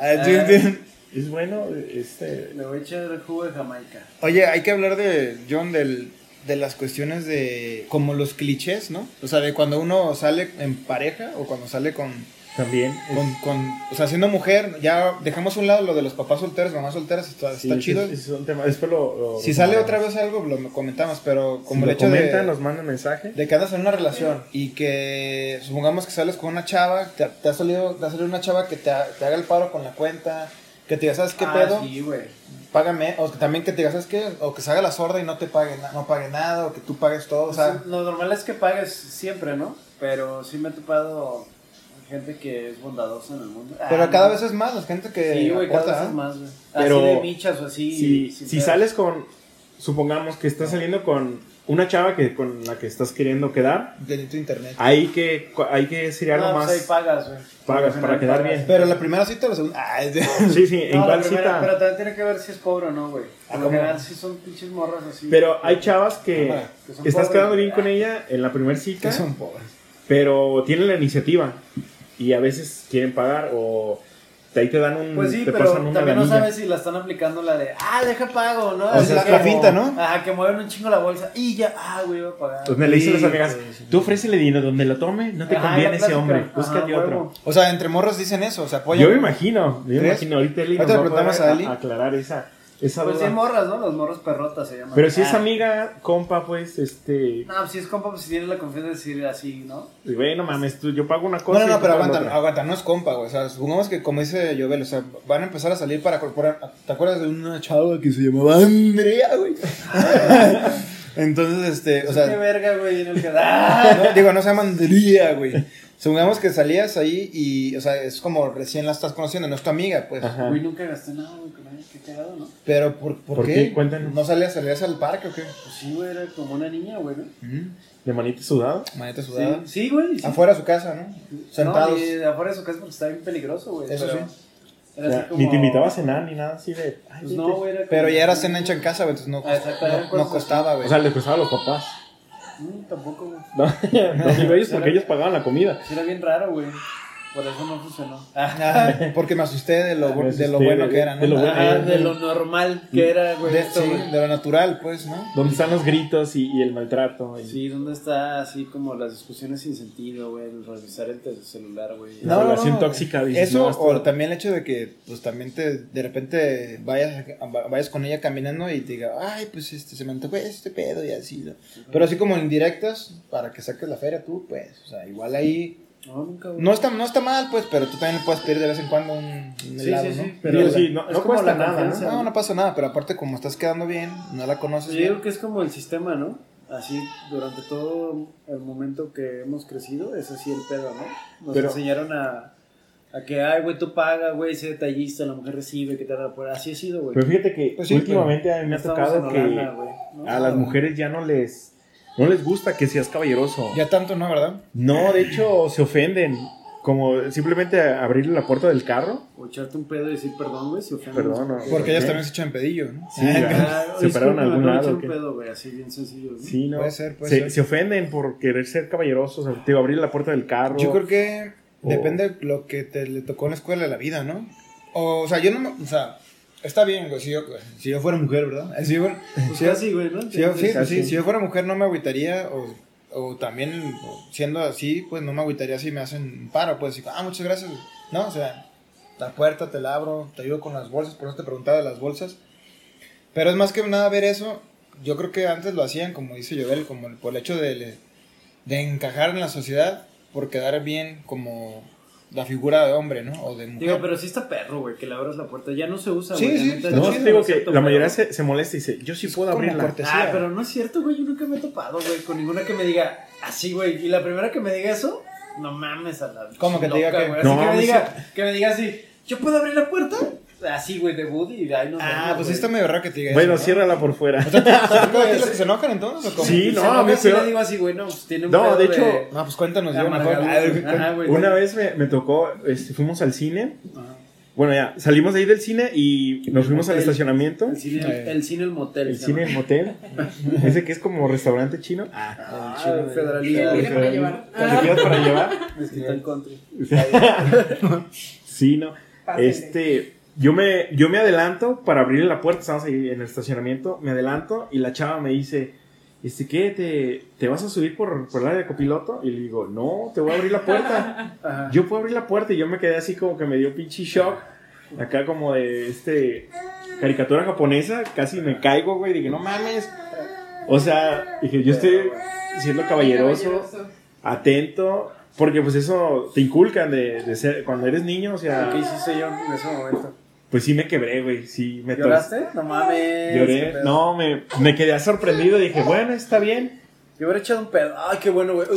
Speaker 2: Es bueno,
Speaker 5: Le voy a echar el jugo de Jamaica.
Speaker 3: Oye, hay que hablar de, John, de las cuestiones de, como los clichés, ¿no? O sea, de cuando uno sale en pareja o cuando sale con
Speaker 2: también.
Speaker 3: o sea, siendo mujer, ya dejamos a un lado lo de los papás solteros, mamás solteras, está
Speaker 2: Sí,
Speaker 3: chido.
Speaker 2: Es un tema. Después lo
Speaker 3: Si sale
Speaker 2: lo-
Speaker 3: otra vez algo, lo comentamos, pero
Speaker 2: si
Speaker 3: como
Speaker 2: lo
Speaker 3: el hecho
Speaker 2: comentan, nos mandan mensaje.
Speaker 3: de que andas en una relación y que supongamos que sales con una chava, te ha salido una chava que te haga el paro con la cuenta, que te diga, ¿sabes qué pedo?
Speaker 5: Sí, güey.
Speaker 3: Págame, o que también que te diga, ¿sabes qué? O que se haga la sorda y no te pague, no pague nada, o que tú pagues todo, o sea,
Speaker 5: Lo normal es que pagues siempre, ¿no? Pero sí me he topado gente que es bondadosa en el mundo.
Speaker 3: pero
Speaker 5: Ah,
Speaker 3: cada
Speaker 5: no.
Speaker 3: vez es más, la gente que
Speaker 5: Sí, güey, cada
Speaker 3: aporta,
Speaker 5: vez es
Speaker 3: ¿no?
Speaker 5: más, güey.
Speaker 2: Pero
Speaker 5: Así de michas o así. sin
Speaker 2: Si
Speaker 5: pedos.
Speaker 2: sales con, supongamos que estás saliendo con una chava con la que estás queriendo quedar,
Speaker 3: Delito de internet.
Speaker 2: hay que decir algo
Speaker 5: No,
Speaker 2: más.
Speaker 5: pues ahí pagas, güey.
Speaker 2: Pagas
Speaker 5: Al
Speaker 2: para
Speaker 5: final
Speaker 2: quedar
Speaker 5: pagas.
Speaker 2: bien.
Speaker 3: Pero la primera cita o la segunda.
Speaker 2: Sí, sí, en
Speaker 5: No,
Speaker 2: cuál
Speaker 5: la primera,
Speaker 2: cita.
Speaker 5: pero también tiene que ver si es pobre o no, güey. Por lo
Speaker 3: ¿cómo?
Speaker 5: general sí son pinches morras así.
Speaker 2: Pero hay chavas que
Speaker 3: Ajá,
Speaker 5: que son
Speaker 2: estás
Speaker 5: pobres.
Speaker 2: quedando bien con ella en la primera cita,
Speaker 3: que son pobres.
Speaker 2: pero tienen la iniciativa y a veces quieren pagar o ahí te dan un
Speaker 5: Pues sí,
Speaker 2: te
Speaker 5: pero
Speaker 2: pasan una
Speaker 5: también no
Speaker 2: lanilla.
Speaker 5: sabes si la están aplicando la de, deja pago, ¿no?
Speaker 3: O sea,
Speaker 5: Así
Speaker 3: la
Speaker 5: como-
Speaker 3: finta, ¿no?
Speaker 5: Ajá, que mueven un chingo la bolsa y ya, güey, voy a pagar.
Speaker 2: Entonces me le dicen las amigas,
Speaker 3: pues,
Speaker 2: tú ofrécele dinero donde lo tome, no te
Speaker 5: Ajá,
Speaker 2: conviene
Speaker 5: la
Speaker 2: ese
Speaker 5: clásica.
Speaker 2: hombre,
Speaker 5: Ajá,
Speaker 2: búscate otro.
Speaker 5: huevo.
Speaker 3: O sea, entre morros dicen eso, o sea, apoyan.
Speaker 2: Yo me imagino,
Speaker 3: ¿Crees?
Speaker 2: ahorita Eli
Speaker 3: Ahorita
Speaker 2: nos
Speaker 3: le
Speaker 2: va a
Speaker 3: preguntamos
Speaker 2: poder
Speaker 3: a Eli.
Speaker 2: aclarar esa
Speaker 5: Pues sí
Speaker 2: duda.
Speaker 5: hay morras, ¿no? Las morras perrotas se llaman.
Speaker 2: Pero si es
Speaker 5: Ah.
Speaker 2: amiga, compa, pues,
Speaker 5: No, pues si es compa, pues si tienes la confianza de decir así, ¿no?
Speaker 2: güey, no mames, yo pago una cosa.
Speaker 3: No,
Speaker 2: y tú
Speaker 3: pero
Speaker 2: pagas
Speaker 3: aguanta,
Speaker 2: otra.
Speaker 3: aguanta, no es compa, güey. O sea, supongamos que, como dice Jovel, o sea, van a empezar a salir para corporar. ¿Te acuerdas de una chava que se llamaba Andrea, güey? Entonces, o
Speaker 5: Qué
Speaker 3: sea,
Speaker 5: verga, güey, en el que da.
Speaker 3: no, digo, no se llama Andrea, güey. Supongamos que salías ahí y, o sea, es como recién la estás conociendo, no es tu amiga, pues.
Speaker 2: Ajá.
Speaker 5: Güey, nunca gasté nada, güey, con ella, qué cagado, ¿no?
Speaker 3: Pero, ¿por
Speaker 2: ¿Por
Speaker 3: qué?
Speaker 2: qué? Cuéntanos.
Speaker 3: ¿No salías al parque o qué?
Speaker 5: Pues sí, güey, era como una niña, güey, ¿no?
Speaker 2: De manita sudada.
Speaker 3: Manita sudada.
Speaker 5: Sí, güey. Sí.
Speaker 3: Afuera de su casa, ¿no? Sentados.
Speaker 5: No, y de afuera de su casa porque estaba bien peligroso, güey.
Speaker 3: Eso
Speaker 5: pero
Speaker 3: sí.
Speaker 5: Era
Speaker 2: O sea,
Speaker 5: así como...
Speaker 2: Ni te invitaba a cenar ni nada así de. Ay,
Speaker 5: Pues
Speaker 2: vete.
Speaker 5: no, güey, era como...
Speaker 3: Pero ya era cena hecha en casa, güey, entonces no,
Speaker 5: Exacto, eran
Speaker 3: no
Speaker 5: cosas
Speaker 3: costaba, güey.
Speaker 2: O sea, les costaba a los papás.
Speaker 5: Tampoco, güey.
Speaker 2: No, no digo ellos porque ellos pagaban la comida.
Speaker 5: Sí, era bien raro, güey. Por eso no funcionó.
Speaker 3: Porque me asusté de lo
Speaker 2: asusté
Speaker 3: bueno que era, ¿no?
Speaker 2: de lo bueno.
Speaker 5: De lo normal que era, güey.
Speaker 3: Sí, de lo natural, pues, ¿no?
Speaker 2: ¿Dónde están los gritos y el maltrato?
Speaker 5: Sí, ¿dónde está así como las discusiones sin sentido, güey? El revisar el celular, güey.
Speaker 2: La relación tóxica. Dices,
Speaker 3: eso,
Speaker 2: no,
Speaker 3: o también el hecho de que, pues, también de repente vayas con ella caminando y te diga, ay, pues, se me antojó este pedo y así, ¿no? Pero así como en indirectas, para que saques la feria tú, pues, o sea, igual ahí...
Speaker 5: No, nunca, güey.
Speaker 3: No está mal, pues, pero tú también le puedes pedir de vez en cuando un helado,
Speaker 5: sí,
Speaker 3: ¿no?
Speaker 5: pero
Speaker 2: sí, no
Speaker 5: es como
Speaker 2: cuesta
Speaker 5: la
Speaker 2: nada,
Speaker 5: confianza,
Speaker 2: ¿no?
Speaker 3: No pasa nada, pero aparte como estás quedando bien, no la conoces
Speaker 5: Yo
Speaker 3: bien.
Speaker 5: creo que es como el sistema, ¿no? Así, durante todo el momento que hemos crecido, es así el pedo, ¿no? Nos enseñaron a que, ay, güey, tú pagas, güey, sé detallista, la mujer recibe, que te da por... Así ha sido, güey.
Speaker 2: Pero fíjate que
Speaker 3: Pues sí,
Speaker 2: últimamente a mí me ha tocado que
Speaker 5: ¿no?
Speaker 2: a las mujeres ya no les gusta que seas caballeroso.
Speaker 3: Ya tanto no, ¿verdad?
Speaker 2: No, de hecho se ofenden. Como simplemente abrirle la puerta del carro.
Speaker 5: O echarte un pedo y decir perdón, güey, si ofendes.
Speaker 2: Perdón, no.
Speaker 3: Porque ellas también se echan pedillo, ¿no?
Speaker 2: Sí, se pararon a algún lado.
Speaker 5: Un pedo, güey, así bien sencillo, ¿no?
Speaker 2: Sí, no.
Speaker 3: Puede ser.
Speaker 2: Se ofenden por querer ser caballerosos. O sea, abrir la puerta del carro.
Speaker 3: Yo creo que depende de lo que le tocó en la escuela de la vida, ¿no? O sea, yo no me... O sea, está bien, güey, si yo fuera mujer, ¿verdad? Si yo fuera,
Speaker 5: Pues casi, güey, ¿no?
Speaker 3: si yo fuera mujer no me agüitaría, o también siendo así, pues no me agüitaría si me hacen un paro, pues decir, muchas gracias, ¿no? O sea, la puerta te la abro, te ayudo con las bolsas, por eso te preguntaba de las bolsas. Pero es más que nada ver eso, yo creo que antes lo hacían, como dice Joel, como por el hecho de encajar en la sociedad, por quedar bien como la figura de hombre, ¿no? O de mujer.
Speaker 5: Digo, pero sí está perro, güey, que le abras la puerta. Ya no se usa,
Speaker 3: Sí,
Speaker 5: güey.
Speaker 3: sí,
Speaker 5: la neta,
Speaker 2: No,
Speaker 3: sí,
Speaker 2: te digo
Speaker 3: sí,
Speaker 2: que la mayoría se molesta y dice, yo sí puedo
Speaker 3: como
Speaker 2: abrirla.
Speaker 3: cortesía.
Speaker 5: pero no es cierto, güey. Yo nunca me he topado, güey, con ninguna que me diga así, güey. Y la primera que me diga eso, no mames a la.
Speaker 3: ¿Cómo que te diga que?
Speaker 5: güey. Así
Speaker 2: No,
Speaker 5: que me diga así, ¿yo puedo abrir la puerta? Así, güey, de Woody. Y ahí nos vemos,
Speaker 3: Pues
Speaker 5: güey.
Speaker 3: está medio raro que te diga
Speaker 2: Bueno,
Speaker 3: eso, ¿no?
Speaker 2: ciérrala por fuera.
Speaker 3: ¿Te tocó a ti los que se enojan entonces o cómo?
Speaker 2: Sí,
Speaker 5: Y
Speaker 2: no,
Speaker 5: se
Speaker 2: a mí
Speaker 5: enoja, sí
Speaker 2: peor.
Speaker 5: le digo así, güey, no, pues tiene un
Speaker 2: No,
Speaker 5: pedo
Speaker 2: de hecho,
Speaker 3: No, pues cuéntanos yo
Speaker 5: amargado,
Speaker 3: mejor.
Speaker 5: güey. Ajá, güey.
Speaker 2: Una vez me tocó, fuimos al cine.
Speaker 5: Ajá.
Speaker 2: Bueno, ya, salimos de ahí del cine y nos fuimos al
Speaker 5: motel.
Speaker 2: estacionamiento.
Speaker 5: El cine, el motel.
Speaker 2: El
Speaker 5: se
Speaker 2: cine,
Speaker 5: llama.
Speaker 2: el motel. Ese que es como restaurante chino.
Speaker 5: El federalismo.
Speaker 4: ¿Qué viene para llevar?
Speaker 2: ¿Te quedas para llevar?
Speaker 5: Mezquital Country.
Speaker 2: Sí, no.
Speaker 4: Pásenle.
Speaker 2: Yo me adelanto para abrirle la puerta. Estamos ahí en el estacionamiento. Me adelanto y la chava me dice, ¿qué? ¿Te vas a subir por el área de copiloto? Y le digo, no, te voy a abrir la puerta.
Speaker 5: Ajá.
Speaker 2: Yo puedo abrir la puerta. Y yo me quedé así como que me dio pinche shock. Acá como de caricatura japonesa. Casi me caigo, güey. Dije, no mames. O sea, dije, yo estoy siendo caballeroso, atento. Porque pues eso te inculcan de ser, cuando eres niño, o sea...
Speaker 5: ¿Qué hiciste yo en ese momento?
Speaker 2: Pues sí me quebré, güey, sí me
Speaker 5: ¿Lloraste? No mames.
Speaker 2: Lloré, no, me quedé sorprendido, dije, bueno, está bien.
Speaker 5: Yo hubiera echado un pedo. Ay, qué bueno, güey.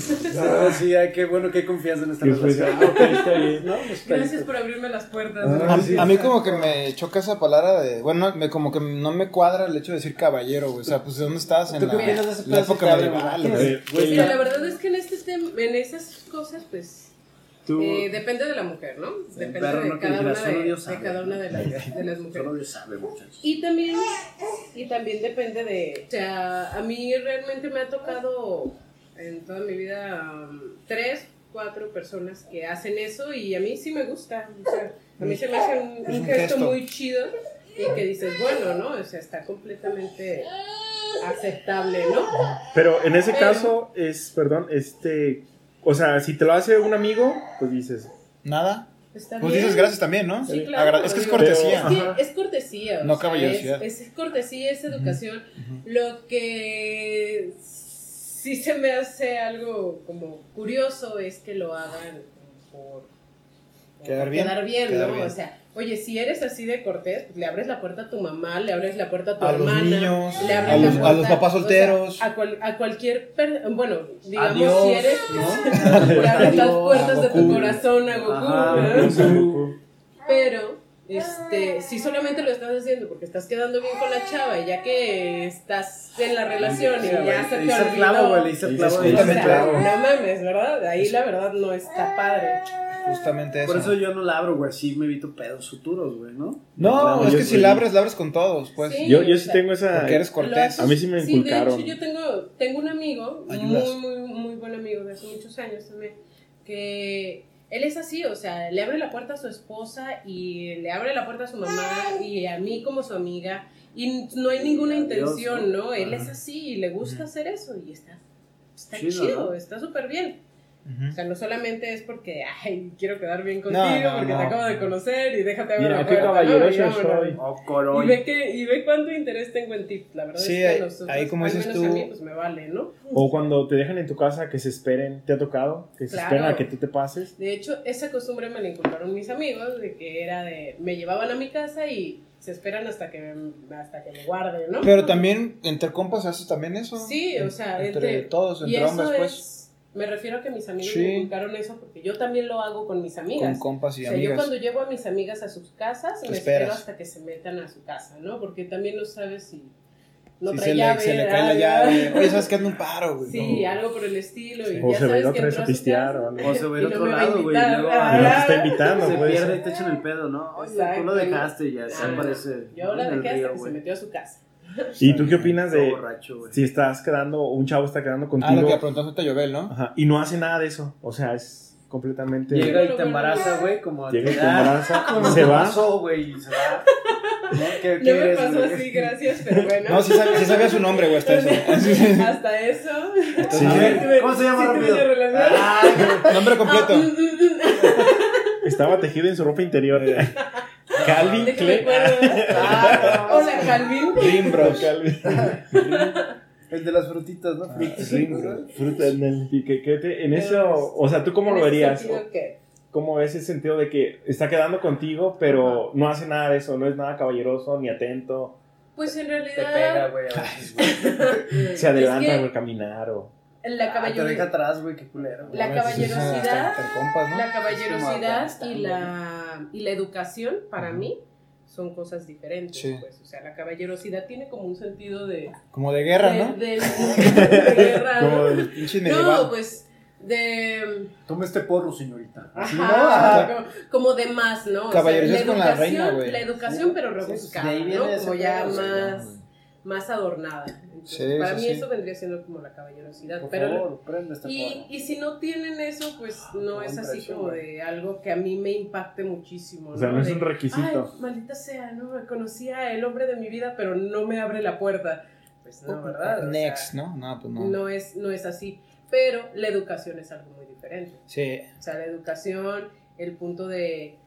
Speaker 5: Sí, ay, qué bueno que hay confianza en esta
Speaker 2: Y después,
Speaker 5: relación.
Speaker 2: ok, está bien.
Speaker 5: No, pues,
Speaker 4: Gracias por abrirme las puertas.
Speaker 3: A mí como que me choca esa palabra de... Bueno, como que no me cuadra el hecho de decir caballero, güey. O sea, pues, ¿dónde estás? En
Speaker 5: ¿Tú qué opinas de ese
Speaker 3: la
Speaker 5: pedo
Speaker 3: época
Speaker 5: si te abren,
Speaker 3: medieval,
Speaker 5: güey?
Speaker 3: güey.
Speaker 4: Mira, la verdad es que en esas cosas, pues,
Speaker 2: Tú,
Speaker 4: depende de la mujer, ¿no? Depende
Speaker 5: perro,
Speaker 4: de
Speaker 5: no te
Speaker 4: cada
Speaker 5: digas,
Speaker 4: una
Speaker 5: solo
Speaker 4: de
Speaker 5: Dios sabe.
Speaker 4: cada una de las
Speaker 5: Solo
Speaker 4: mujeres.
Speaker 5: Dios sabe, muchachos.
Speaker 4: Y también depende de, o sea, a mí realmente me ha tocado en toda mi vida 3, 4 personas que hacen eso y a mí sí me gusta, o sea, a mí se me hace un gesto muy chido y que dices, bueno, ¿no? O sea, está completamente aceptable, ¿no?
Speaker 2: pero en ese caso es, perdón, o sea, si te lo hace un amigo, pues dices,
Speaker 3: ¿Nada?
Speaker 4: Está
Speaker 3: Pues
Speaker 4: bien.
Speaker 3: dices gracias también, ¿no?
Speaker 4: Sí, claro.
Speaker 3: Es que es
Speaker 4: Digo,
Speaker 3: cortesía.
Speaker 4: Es que es cortesía.
Speaker 3: No
Speaker 4: o sea,
Speaker 3: caballerosidad.
Speaker 4: Es cortesía, es educación. Lo que sí se me hace algo como curioso es que lo hagan por
Speaker 3: Quedar bien,
Speaker 4: ¿no?
Speaker 3: bien.
Speaker 4: O sea, oye, si eres así de cortés, pues, le abres la puerta a tu mamá, le abres la puerta a tu
Speaker 3: A los
Speaker 4: hermana,
Speaker 3: niños,
Speaker 4: le abres
Speaker 3: a
Speaker 4: la
Speaker 3: los
Speaker 4: puerta,
Speaker 3: papás solteros.
Speaker 4: o sea, a cualquier bueno, digamos,
Speaker 5: Adiós,
Speaker 4: si eres,
Speaker 5: ¿no?
Speaker 4: le abres las
Speaker 5: Adiós,
Speaker 4: puertas
Speaker 3: a
Speaker 4: de tu
Speaker 3: Goku.
Speaker 4: corazón a Goku,
Speaker 5: Ajá,
Speaker 4: ¿verdad? Pero si solamente lo estás haciendo porque estás quedando bien con la chava y ya que estás en la relación y ya se te
Speaker 5: hice el clavo, güey, le hice el clavo.
Speaker 2: Sí,
Speaker 4: o sea,
Speaker 3: clavo.
Speaker 4: no mames, ¿verdad? Ahí la verdad no está padre.
Speaker 3: Justamente eso.
Speaker 5: Por eso yo no la abro, güey, sí me evito pedos futuros, güey, ¿no?
Speaker 3: No,
Speaker 2: Claro,
Speaker 3: es
Speaker 2: yo
Speaker 3: que si
Speaker 2: soy-
Speaker 3: la abres con todos, pues.
Speaker 4: Sí.
Speaker 2: yo
Speaker 4: o
Speaker 2: sí
Speaker 4: sea,
Speaker 2: tengo esa...
Speaker 3: Porque eres cortés.
Speaker 2: A mí sí me
Speaker 4: Sí,
Speaker 2: inculcaron.
Speaker 4: de hecho yo tengo un amigo,
Speaker 3: Ayudas.
Speaker 4: muy buen amigo de hace muchos años también, que él es así, o sea, le abre la puerta a su esposa y le abre la puerta a su mamá y a mí como su amiga y no hay ninguna intención, ¿no? Él es así y le gusta hacer eso y está chido, ¿no? Está súper bien. O sea, no solamente es porque, ay, quiero quedar bien contigo porque te acabo de conocer y déjate abrir la puerta.
Speaker 2: Mira, qué caballeroso soy.
Speaker 4: Y ve cuánto interés tengo en ti. La verdad es que nosotros,
Speaker 3: ahí como dices tú,
Speaker 4: a mí, pues me vale, ¿no?
Speaker 2: O cuando te dejan en tu casa que se esperen, ¿te ha tocado? Que se esperen a que tú te pases.
Speaker 4: De hecho, esa costumbre me la inculcaron mis amigos, de que era me llevaban a mi casa y se esperan hasta que me guarden, ¿no?
Speaker 3: Pero también, entre compas, ¿haces también eso?
Speaker 4: Sí, o sea,
Speaker 3: entre todos, entre hombres, pues.
Speaker 4: Me refiero a que mis amigos me inculcaron eso porque yo también lo hago con mis amigas.
Speaker 3: Con compas y amigas.
Speaker 4: Yo cuando llevo a mis amigas a sus casas, me espero hasta que se metan a su casa, ¿no? Porque también no sabes si no trae llave.
Speaker 3: Se le cae la llave. Oye, ¿sabes qué? Anda un paro, güey.
Speaker 4: Sí, algo por el estilo. Y
Speaker 2: o
Speaker 4: ya
Speaker 2: se
Speaker 4: sabes
Speaker 2: va
Speaker 4: que
Speaker 2: otra vez a pistear o algo.
Speaker 5: O se va a ir a otro lado, güey.
Speaker 2: No te está invitando,
Speaker 5: se
Speaker 2: güey.
Speaker 5: pierde y te echan el pedo, ¿no? Oye, tú lo dejaste y ya se aparece.
Speaker 4: Yo la dejé hasta que se metió a su casa.
Speaker 2: ¿Y tú qué opinas de
Speaker 5: borracho,
Speaker 2: si estás quedando, un chavo está quedando contigo?
Speaker 3: Lo que preguntaste a Yobel, ¿no?
Speaker 2: Ajá, y no hace nada de eso, o sea, es completamente...
Speaker 5: Llega y te embaraza, güey, como...
Speaker 2: Llega y te embaraza, se va.
Speaker 5: Pasó, güey, se va.
Speaker 4: No me pasó así, gracias, pero bueno.
Speaker 3: No, sí sabía su nombre, güey, hasta eso.
Speaker 4: Hasta eso.
Speaker 2: Sí.
Speaker 5: ¿Cómo se llama rápido?
Speaker 3: Nombre completo.
Speaker 2: Estaba tejido en su ropa interior. Calvin Klein.
Speaker 4: Hola, Calvin.
Speaker 3: Rimbros.
Speaker 5: El de las frutitas, ¿no?
Speaker 2: Fruta en eso, o sea, ¿tú cómo lo verías? ¿Cómo ves ese sentido de que está quedando contigo, pero no hace nada de eso, no es nada caballeroso ni atento?
Speaker 4: Pues en realidad...
Speaker 5: Te pega, güey.
Speaker 2: Se adelanta al caminar o...
Speaker 4: La
Speaker 5: te deja atrás, güey, qué culero.
Speaker 4: La caballerosidad,
Speaker 3: ¿no?
Speaker 4: la caballerosidad y la educación, para mí, son cosas diferentes, pues. O sea, la caballerosidad tiene como un sentido de...
Speaker 3: Como de guerra, ¿no?
Speaker 4: De guerra,
Speaker 3: como de pinche medieval.
Speaker 4: No, pues, de...
Speaker 5: Tome este porro, señorita.
Speaker 4: Ajá, como de más, ¿no?
Speaker 3: Caballerosidad con la reina, güey.
Speaker 4: La educación, pero rebuscada, ¿no? Como ya más adornada. Entonces, para mí eso vendría siendo como la caballerosidad.
Speaker 5: Por
Speaker 4: pero
Speaker 5: favor, prende esta
Speaker 4: y si no tienen eso, pues no es así como de algo que a mí me impacte muchísimo, ¿no?
Speaker 2: O sea, no es un requisito.
Speaker 4: Ay, maldita sea, no, conocí a el hombre de mi vida, pero no me abre la puerta. Pues no, ¿verdad?
Speaker 3: Next, ¿no? No, pues no.
Speaker 4: No es así. Pero la educación es algo muy diferente.
Speaker 3: Sí.
Speaker 4: O sea, la educación, el punto de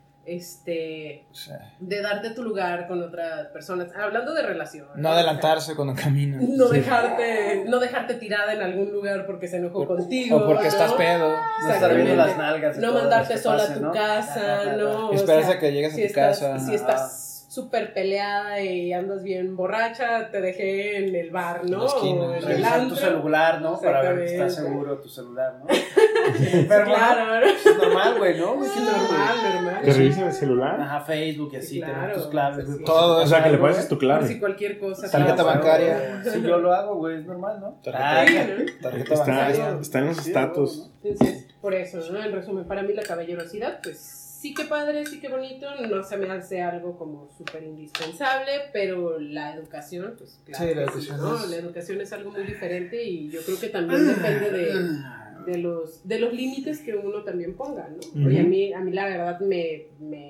Speaker 4: de darte tu lugar con otras personas, hablando de relación.
Speaker 3: No adelantarse cuando caminas.
Speaker 4: No dejarte tirada en algún lugar porque se enojó contigo.
Speaker 3: O porque estás pedo.
Speaker 5: No estar viendo las nalgas.
Speaker 4: No mandarte sola a tu casa, no.
Speaker 3: Esperarse a que llegues a tu casa.
Speaker 4: Si estás súper peleada y andas bien borracha, te dejé en el bar, ¿no?
Speaker 5: Revisar tu celular, ¿no? Para ver que estás seguro tu celular, ¿no?
Speaker 4: Pero claro,
Speaker 5: es normal, güey, ¿no?
Speaker 4: Es normal.
Speaker 2: ¿Te revisan el celular?
Speaker 5: Ajá, Facebook y así,
Speaker 4: claro,
Speaker 5: tener tus claves,
Speaker 4: sí.
Speaker 3: Todo.
Speaker 2: O sea, que le pones tu clave.
Speaker 4: Si cualquier cosa.
Speaker 3: Tarjeta bancaria.
Speaker 5: Sí, yo lo hago, güey, es normal, ¿no?
Speaker 3: Tarjeta bancaria.
Speaker 2: Está en los estatus.
Speaker 4: Entonces, por eso, ¿no? En resumen, para mí la caballerosidad, pues sí que padre, sí que bonito, no se me hace algo como súper indispensable, pero la educación, pues claro.
Speaker 3: Sí, la educación
Speaker 4: ¿no? La educación es algo muy diferente y yo creo que también depende de los límites que uno también ponga, ¿no? Oye, a mí la verdad me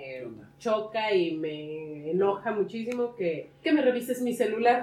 Speaker 4: choca y me enoja muchísimo que me revises mi celular.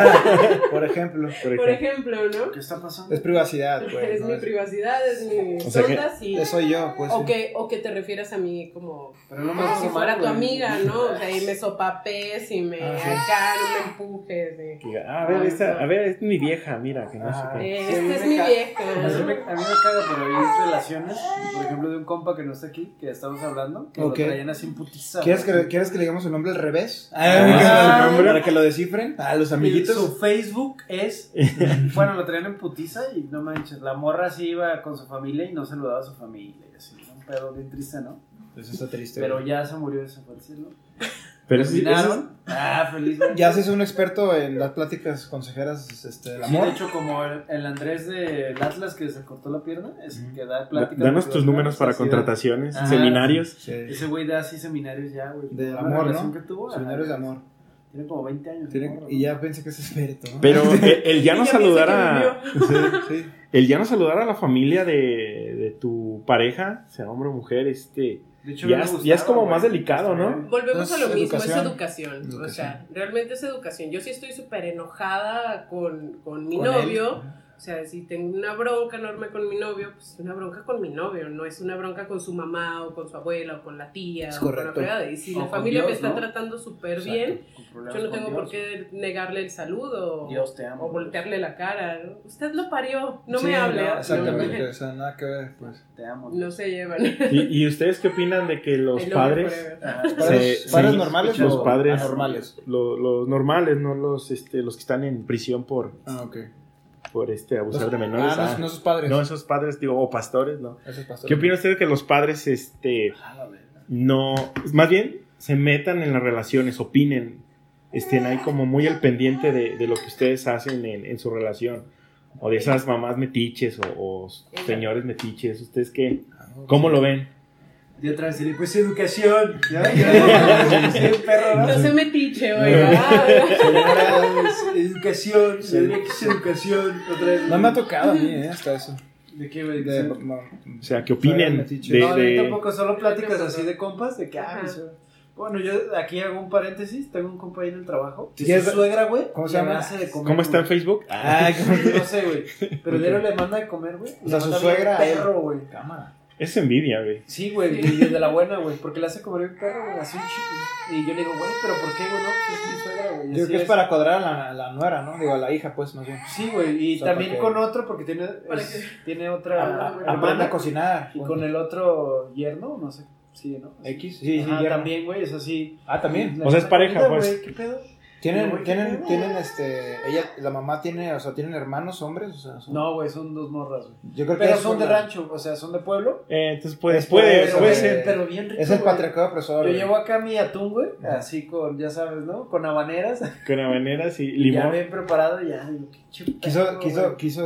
Speaker 3: Por ejemplo,
Speaker 4: ¿no?
Speaker 5: ¿Qué está pasando?
Speaker 3: Es privacidad, güey.
Speaker 4: Es mi privacidad, es mi
Speaker 2: o sea
Speaker 4: ondas y...
Speaker 3: Soy yo, pues.
Speaker 4: O que te refieras a mí como...
Speaker 5: Pero no
Speaker 4: como si fuera tu amiga, ¿no? O sea, y me sopapes y me acá, no me empujes.
Speaker 2: A ver, es mi vieja, mira, que no sé qué.
Speaker 4: Esta es mi vieja.
Speaker 5: A mí me caga, pero hay relaciones, por ejemplo, de un compa que no está aquí, que estamos hablando, que lo traían así en putiza.
Speaker 3: ¿Quieres que le digamos el nombre al revés? Para que lo descifren. A los amiguitos.
Speaker 5: Su Facebook es... Bueno, lo traían en putiza y no manches, la morra así iba con su familia y no saludaba a su familia. Y así, un pedo bien triste, ¿no?
Speaker 3: Eso está triste.
Speaker 5: Pero ya se murió ese fue el cielo.
Speaker 2: Pero
Speaker 5: terminaron. Felizmente.
Speaker 3: Ya haces un experto en las pláticas consejeras del amor.
Speaker 5: Sí, de hecho, como el Andrés del Atlas que se cortó la pierna, es que da pláticas.
Speaker 2: Danos tus números para contrataciones, seminarios.
Speaker 5: Sí. Ese güey da así seminarios ya, güey.
Speaker 3: De amor, ¿no?
Speaker 5: Que tuvo,
Speaker 3: seminarios de amor.
Speaker 5: Tiene como 20 años.
Speaker 3: Y ya pensé que es experto, ¿no?
Speaker 2: Pero el ya no
Speaker 4: Ya
Speaker 2: saludar
Speaker 4: piensa
Speaker 2: a...
Speaker 3: Sí.
Speaker 2: El ya no saludar a la familia de tu pareja, sea hombre o mujer,
Speaker 5: De hecho,
Speaker 2: ya,
Speaker 5: me
Speaker 2: ya
Speaker 5: gustaba,
Speaker 2: es como
Speaker 5: güey.
Speaker 2: más delicado, ¿no?
Speaker 4: Volvemos a lo mismo, es
Speaker 3: Educación.
Speaker 4: educación. O sea, realmente es educación. Yo sí estoy súper enojada con mi
Speaker 3: Con
Speaker 4: novio.
Speaker 3: él.
Speaker 4: O sea, si tengo una bronca enorme con mi novio, pues una bronca con mi novio, no es una bronca con su mamá o con su abuela o con la tía
Speaker 3: Es
Speaker 4: o con la
Speaker 3: correcto.
Speaker 4: fregada. Y si
Speaker 5: O
Speaker 4: la
Speaker 5: con
Speaker 4: familia me
Speaker 5: Dios,
Speaker 4: está
Speaker 5: ¿no?
Speaker 4: tratando súper
Speaker 3: Exacto.
Speaker 4: bien,
Speaker 5: Con problemas
Speaker 4: yo no
Speaker 5: con
Speaker 4: tengo
Speaker 5: Dios.
Speaker 4: por qué negarle el saludo
Speaker 5: Dios te ama.
Speaker 4: o voltearle la cara. ¿No? Usted lo parió, no
Speaker 3: Sí,
Speaker 4: me hable.
Speaker 3: no,
Speaker 4: ¿eh?
Speaker 3: exactamente,
Speaker 4: No,
Speaker 3: o sea, nada que ver, pues.
Speaker 5: Te amo.
Speaker 4: no se llevan.
Speaker 2: ¿Y ustedes qué opinan de que los
Speaker 4: I love you
Speaker 2: padres...
Speaker 4: forever.
Speaker 5: Ajá.
Speaker 3: ¿Padres
Speaker 2: sí,
Speaker 3: normales
Speaker 2: los
Speaker 3: o
Speaker 2: padres
Speaker 3: anormales?
Speaker 2: Los normales, no los que están en prisión por
Speaker 3: Ok.
Speaker 2: abusar de menores.
Speaker 3: No sus padres.
Speaker 2: No, esos padres, digo, o pastores, ¿no.
Speaker 3: Esos pastores.
Speaker 2: ¿Qué opina usted de que los padres,
Speaker 5: A la verga.
Speaker 2: no, más bien, se metan en las relaciones, opinen, estén ahí como muy al pendiente de lo que ustedes hacen en su relación? O de esas mamás metiches o señores metiches, ¿ustedes qué? ¿Cómo lo ven?
Speaker 5: Y otra vez diré, pues educación. Ya. Sí, perro, ¿no?
Speaker 4: No se metiche, oiga.
Speaker 5: Educación. Yo diría que es educación. Otra vez.
Speaker 3: No me ha tocado a mí, hasta eso.
Speaker 5: ¿De qué, güey?
Speaker 3: De,
Speaker 2: O sea, ¿qué opinen
Speaker 3: metiche.
Speaker 5: No,
Speaker 2: de...
Speaker 5: yo tampoco, solo pláticas así de compas, de que,
Speaker 4: Ajá.
Speaker 5: bueno, yo aquí hago un paréntesis, tengo un compa ahí en el trabajo,
Speaker 3: Sí,
Speaker 5: que
Speaker 3: es-
Speaker 5: su suegra, güey,
Speaker 3: ¿cómo se
Speaker 5: le
Speaker 3: llama?
Speaker 5: hace de comer,
Speaker 2: ¿Cómo está en
Speaker 5: güey.
Speaker 2: Facebook?
Speaker 5: No sé, güey, pero diario le manda de comer, güey.
Speaker 3: O sea,
Speaker 5: Le
Speaker 3: su
Speaker 5: manda
Speaker 3: suegra a
Speaker 5: bien
Speaker 3: él.
Speaker 5: perro, güey.
Speaker 3: Cámara.
Speaker 2: Es envidia, güey.
Speaker 5: Sí, güey, y de la buena, güey, porque le hace comer bien perro, güey, así un chico. Y yo le digo, güey, pero ¿por qué, güey? No, pues es mi suegra, güey.
Speaker 3: Yo
Speaker 5: Así
Speaker 3: creo que es para cuadrar a la nuera, ¿no? Digo, a la hija, pues, más bien.
Speaker 5: Sí, güey, y
Speaker 3: O sea,
Speaker 5: también
Speaker 3: porque-
Speaker 5: con otro, porque tiene,
Speaker 4: Para que-
Speaker 5: tiene otra
Speaker 3: Aprende a
Speaker 5: hermana,
Speaker 3: cocinar.
Speaker 5: y con el otro yerno, no sé, sí, ¿no?
Speaker 3: X, sí,
Speaker 5: Ajá,
Speaker 3: yerno.
Speaker 5: también, güey, es así.
Speaker 3: También.
Speaker 2: O sea, es pareja, pues.
Speaker 5: Güey, ¿qué pedo?
Speaker 3: Tienen,
Speaker 5: Güey,
Speaker 3: tienen,
Speaker 5: ¿qué
Speaker 3: tienen,
Speaker 5: pedo?
Speaker 3: ella, la mamá tiene, o sea, tienen hermanos hombres, o sea, son-
Speaker 5: No, güey, son dos morras, güey.
Speaker 3: yo creo que
Speaker 5: Pero
Speaker 3: es
Speaker 5: son de
Speaker 3: por la-
Speaker 5: rancho, o sea, son de pueblo.
Speaker 2: Entonces puede
Speaker 3: Pero,
Speaker 2: ser.
Speaker 5: Pero bien rico,
Speaker 3: Es el
Speaker 5: güey.
Speaker 3: patriarcado opresor.
Speaker 5: Yo
Speaker 3: güey.
Speaker 5: llevo acá mi atún, güey,
Speaker 3: Ajá.
Speaker 5: así con, ya sabes, ¿no? Con habaneras.
Speaker 2: Con habaneras y
Speaker 5: Ya
Speaker 2: limón.
Speaker 5: bien preparado, ya. Digo, qué chupedo,
Speaker 3: Quiso,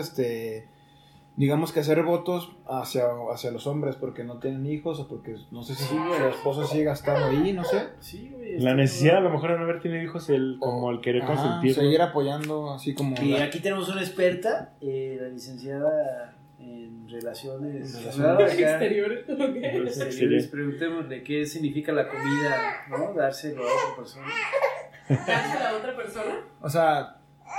Speaker 3: digamos que hacer votos hacia los hombres porque no tienen hijos o porque no sé si
Speaker 5: Sí, güey.
Speaker 3: su esposo sigue gastando ahí, no sé.
Speaker 5: Sí, güey.
Speaker 2: La necesidad a lo mejor de no haber tenido hijos, como el querer
Speaker 3: Ajá,
Speaker 2: consentir.
Speaker 3: seguir apoyando así como...
Speaker 5: Y aquí tenemos una experta, la licenciada en relaciones
Speaker 4: Exteriores.
Speaker 5: exteriores. Preguntémosle qué significa la comida, ¿no? Dárselo a otra persona.
Speaker 4: ¿Darse a la otra persona?
Speaker 3: O sea,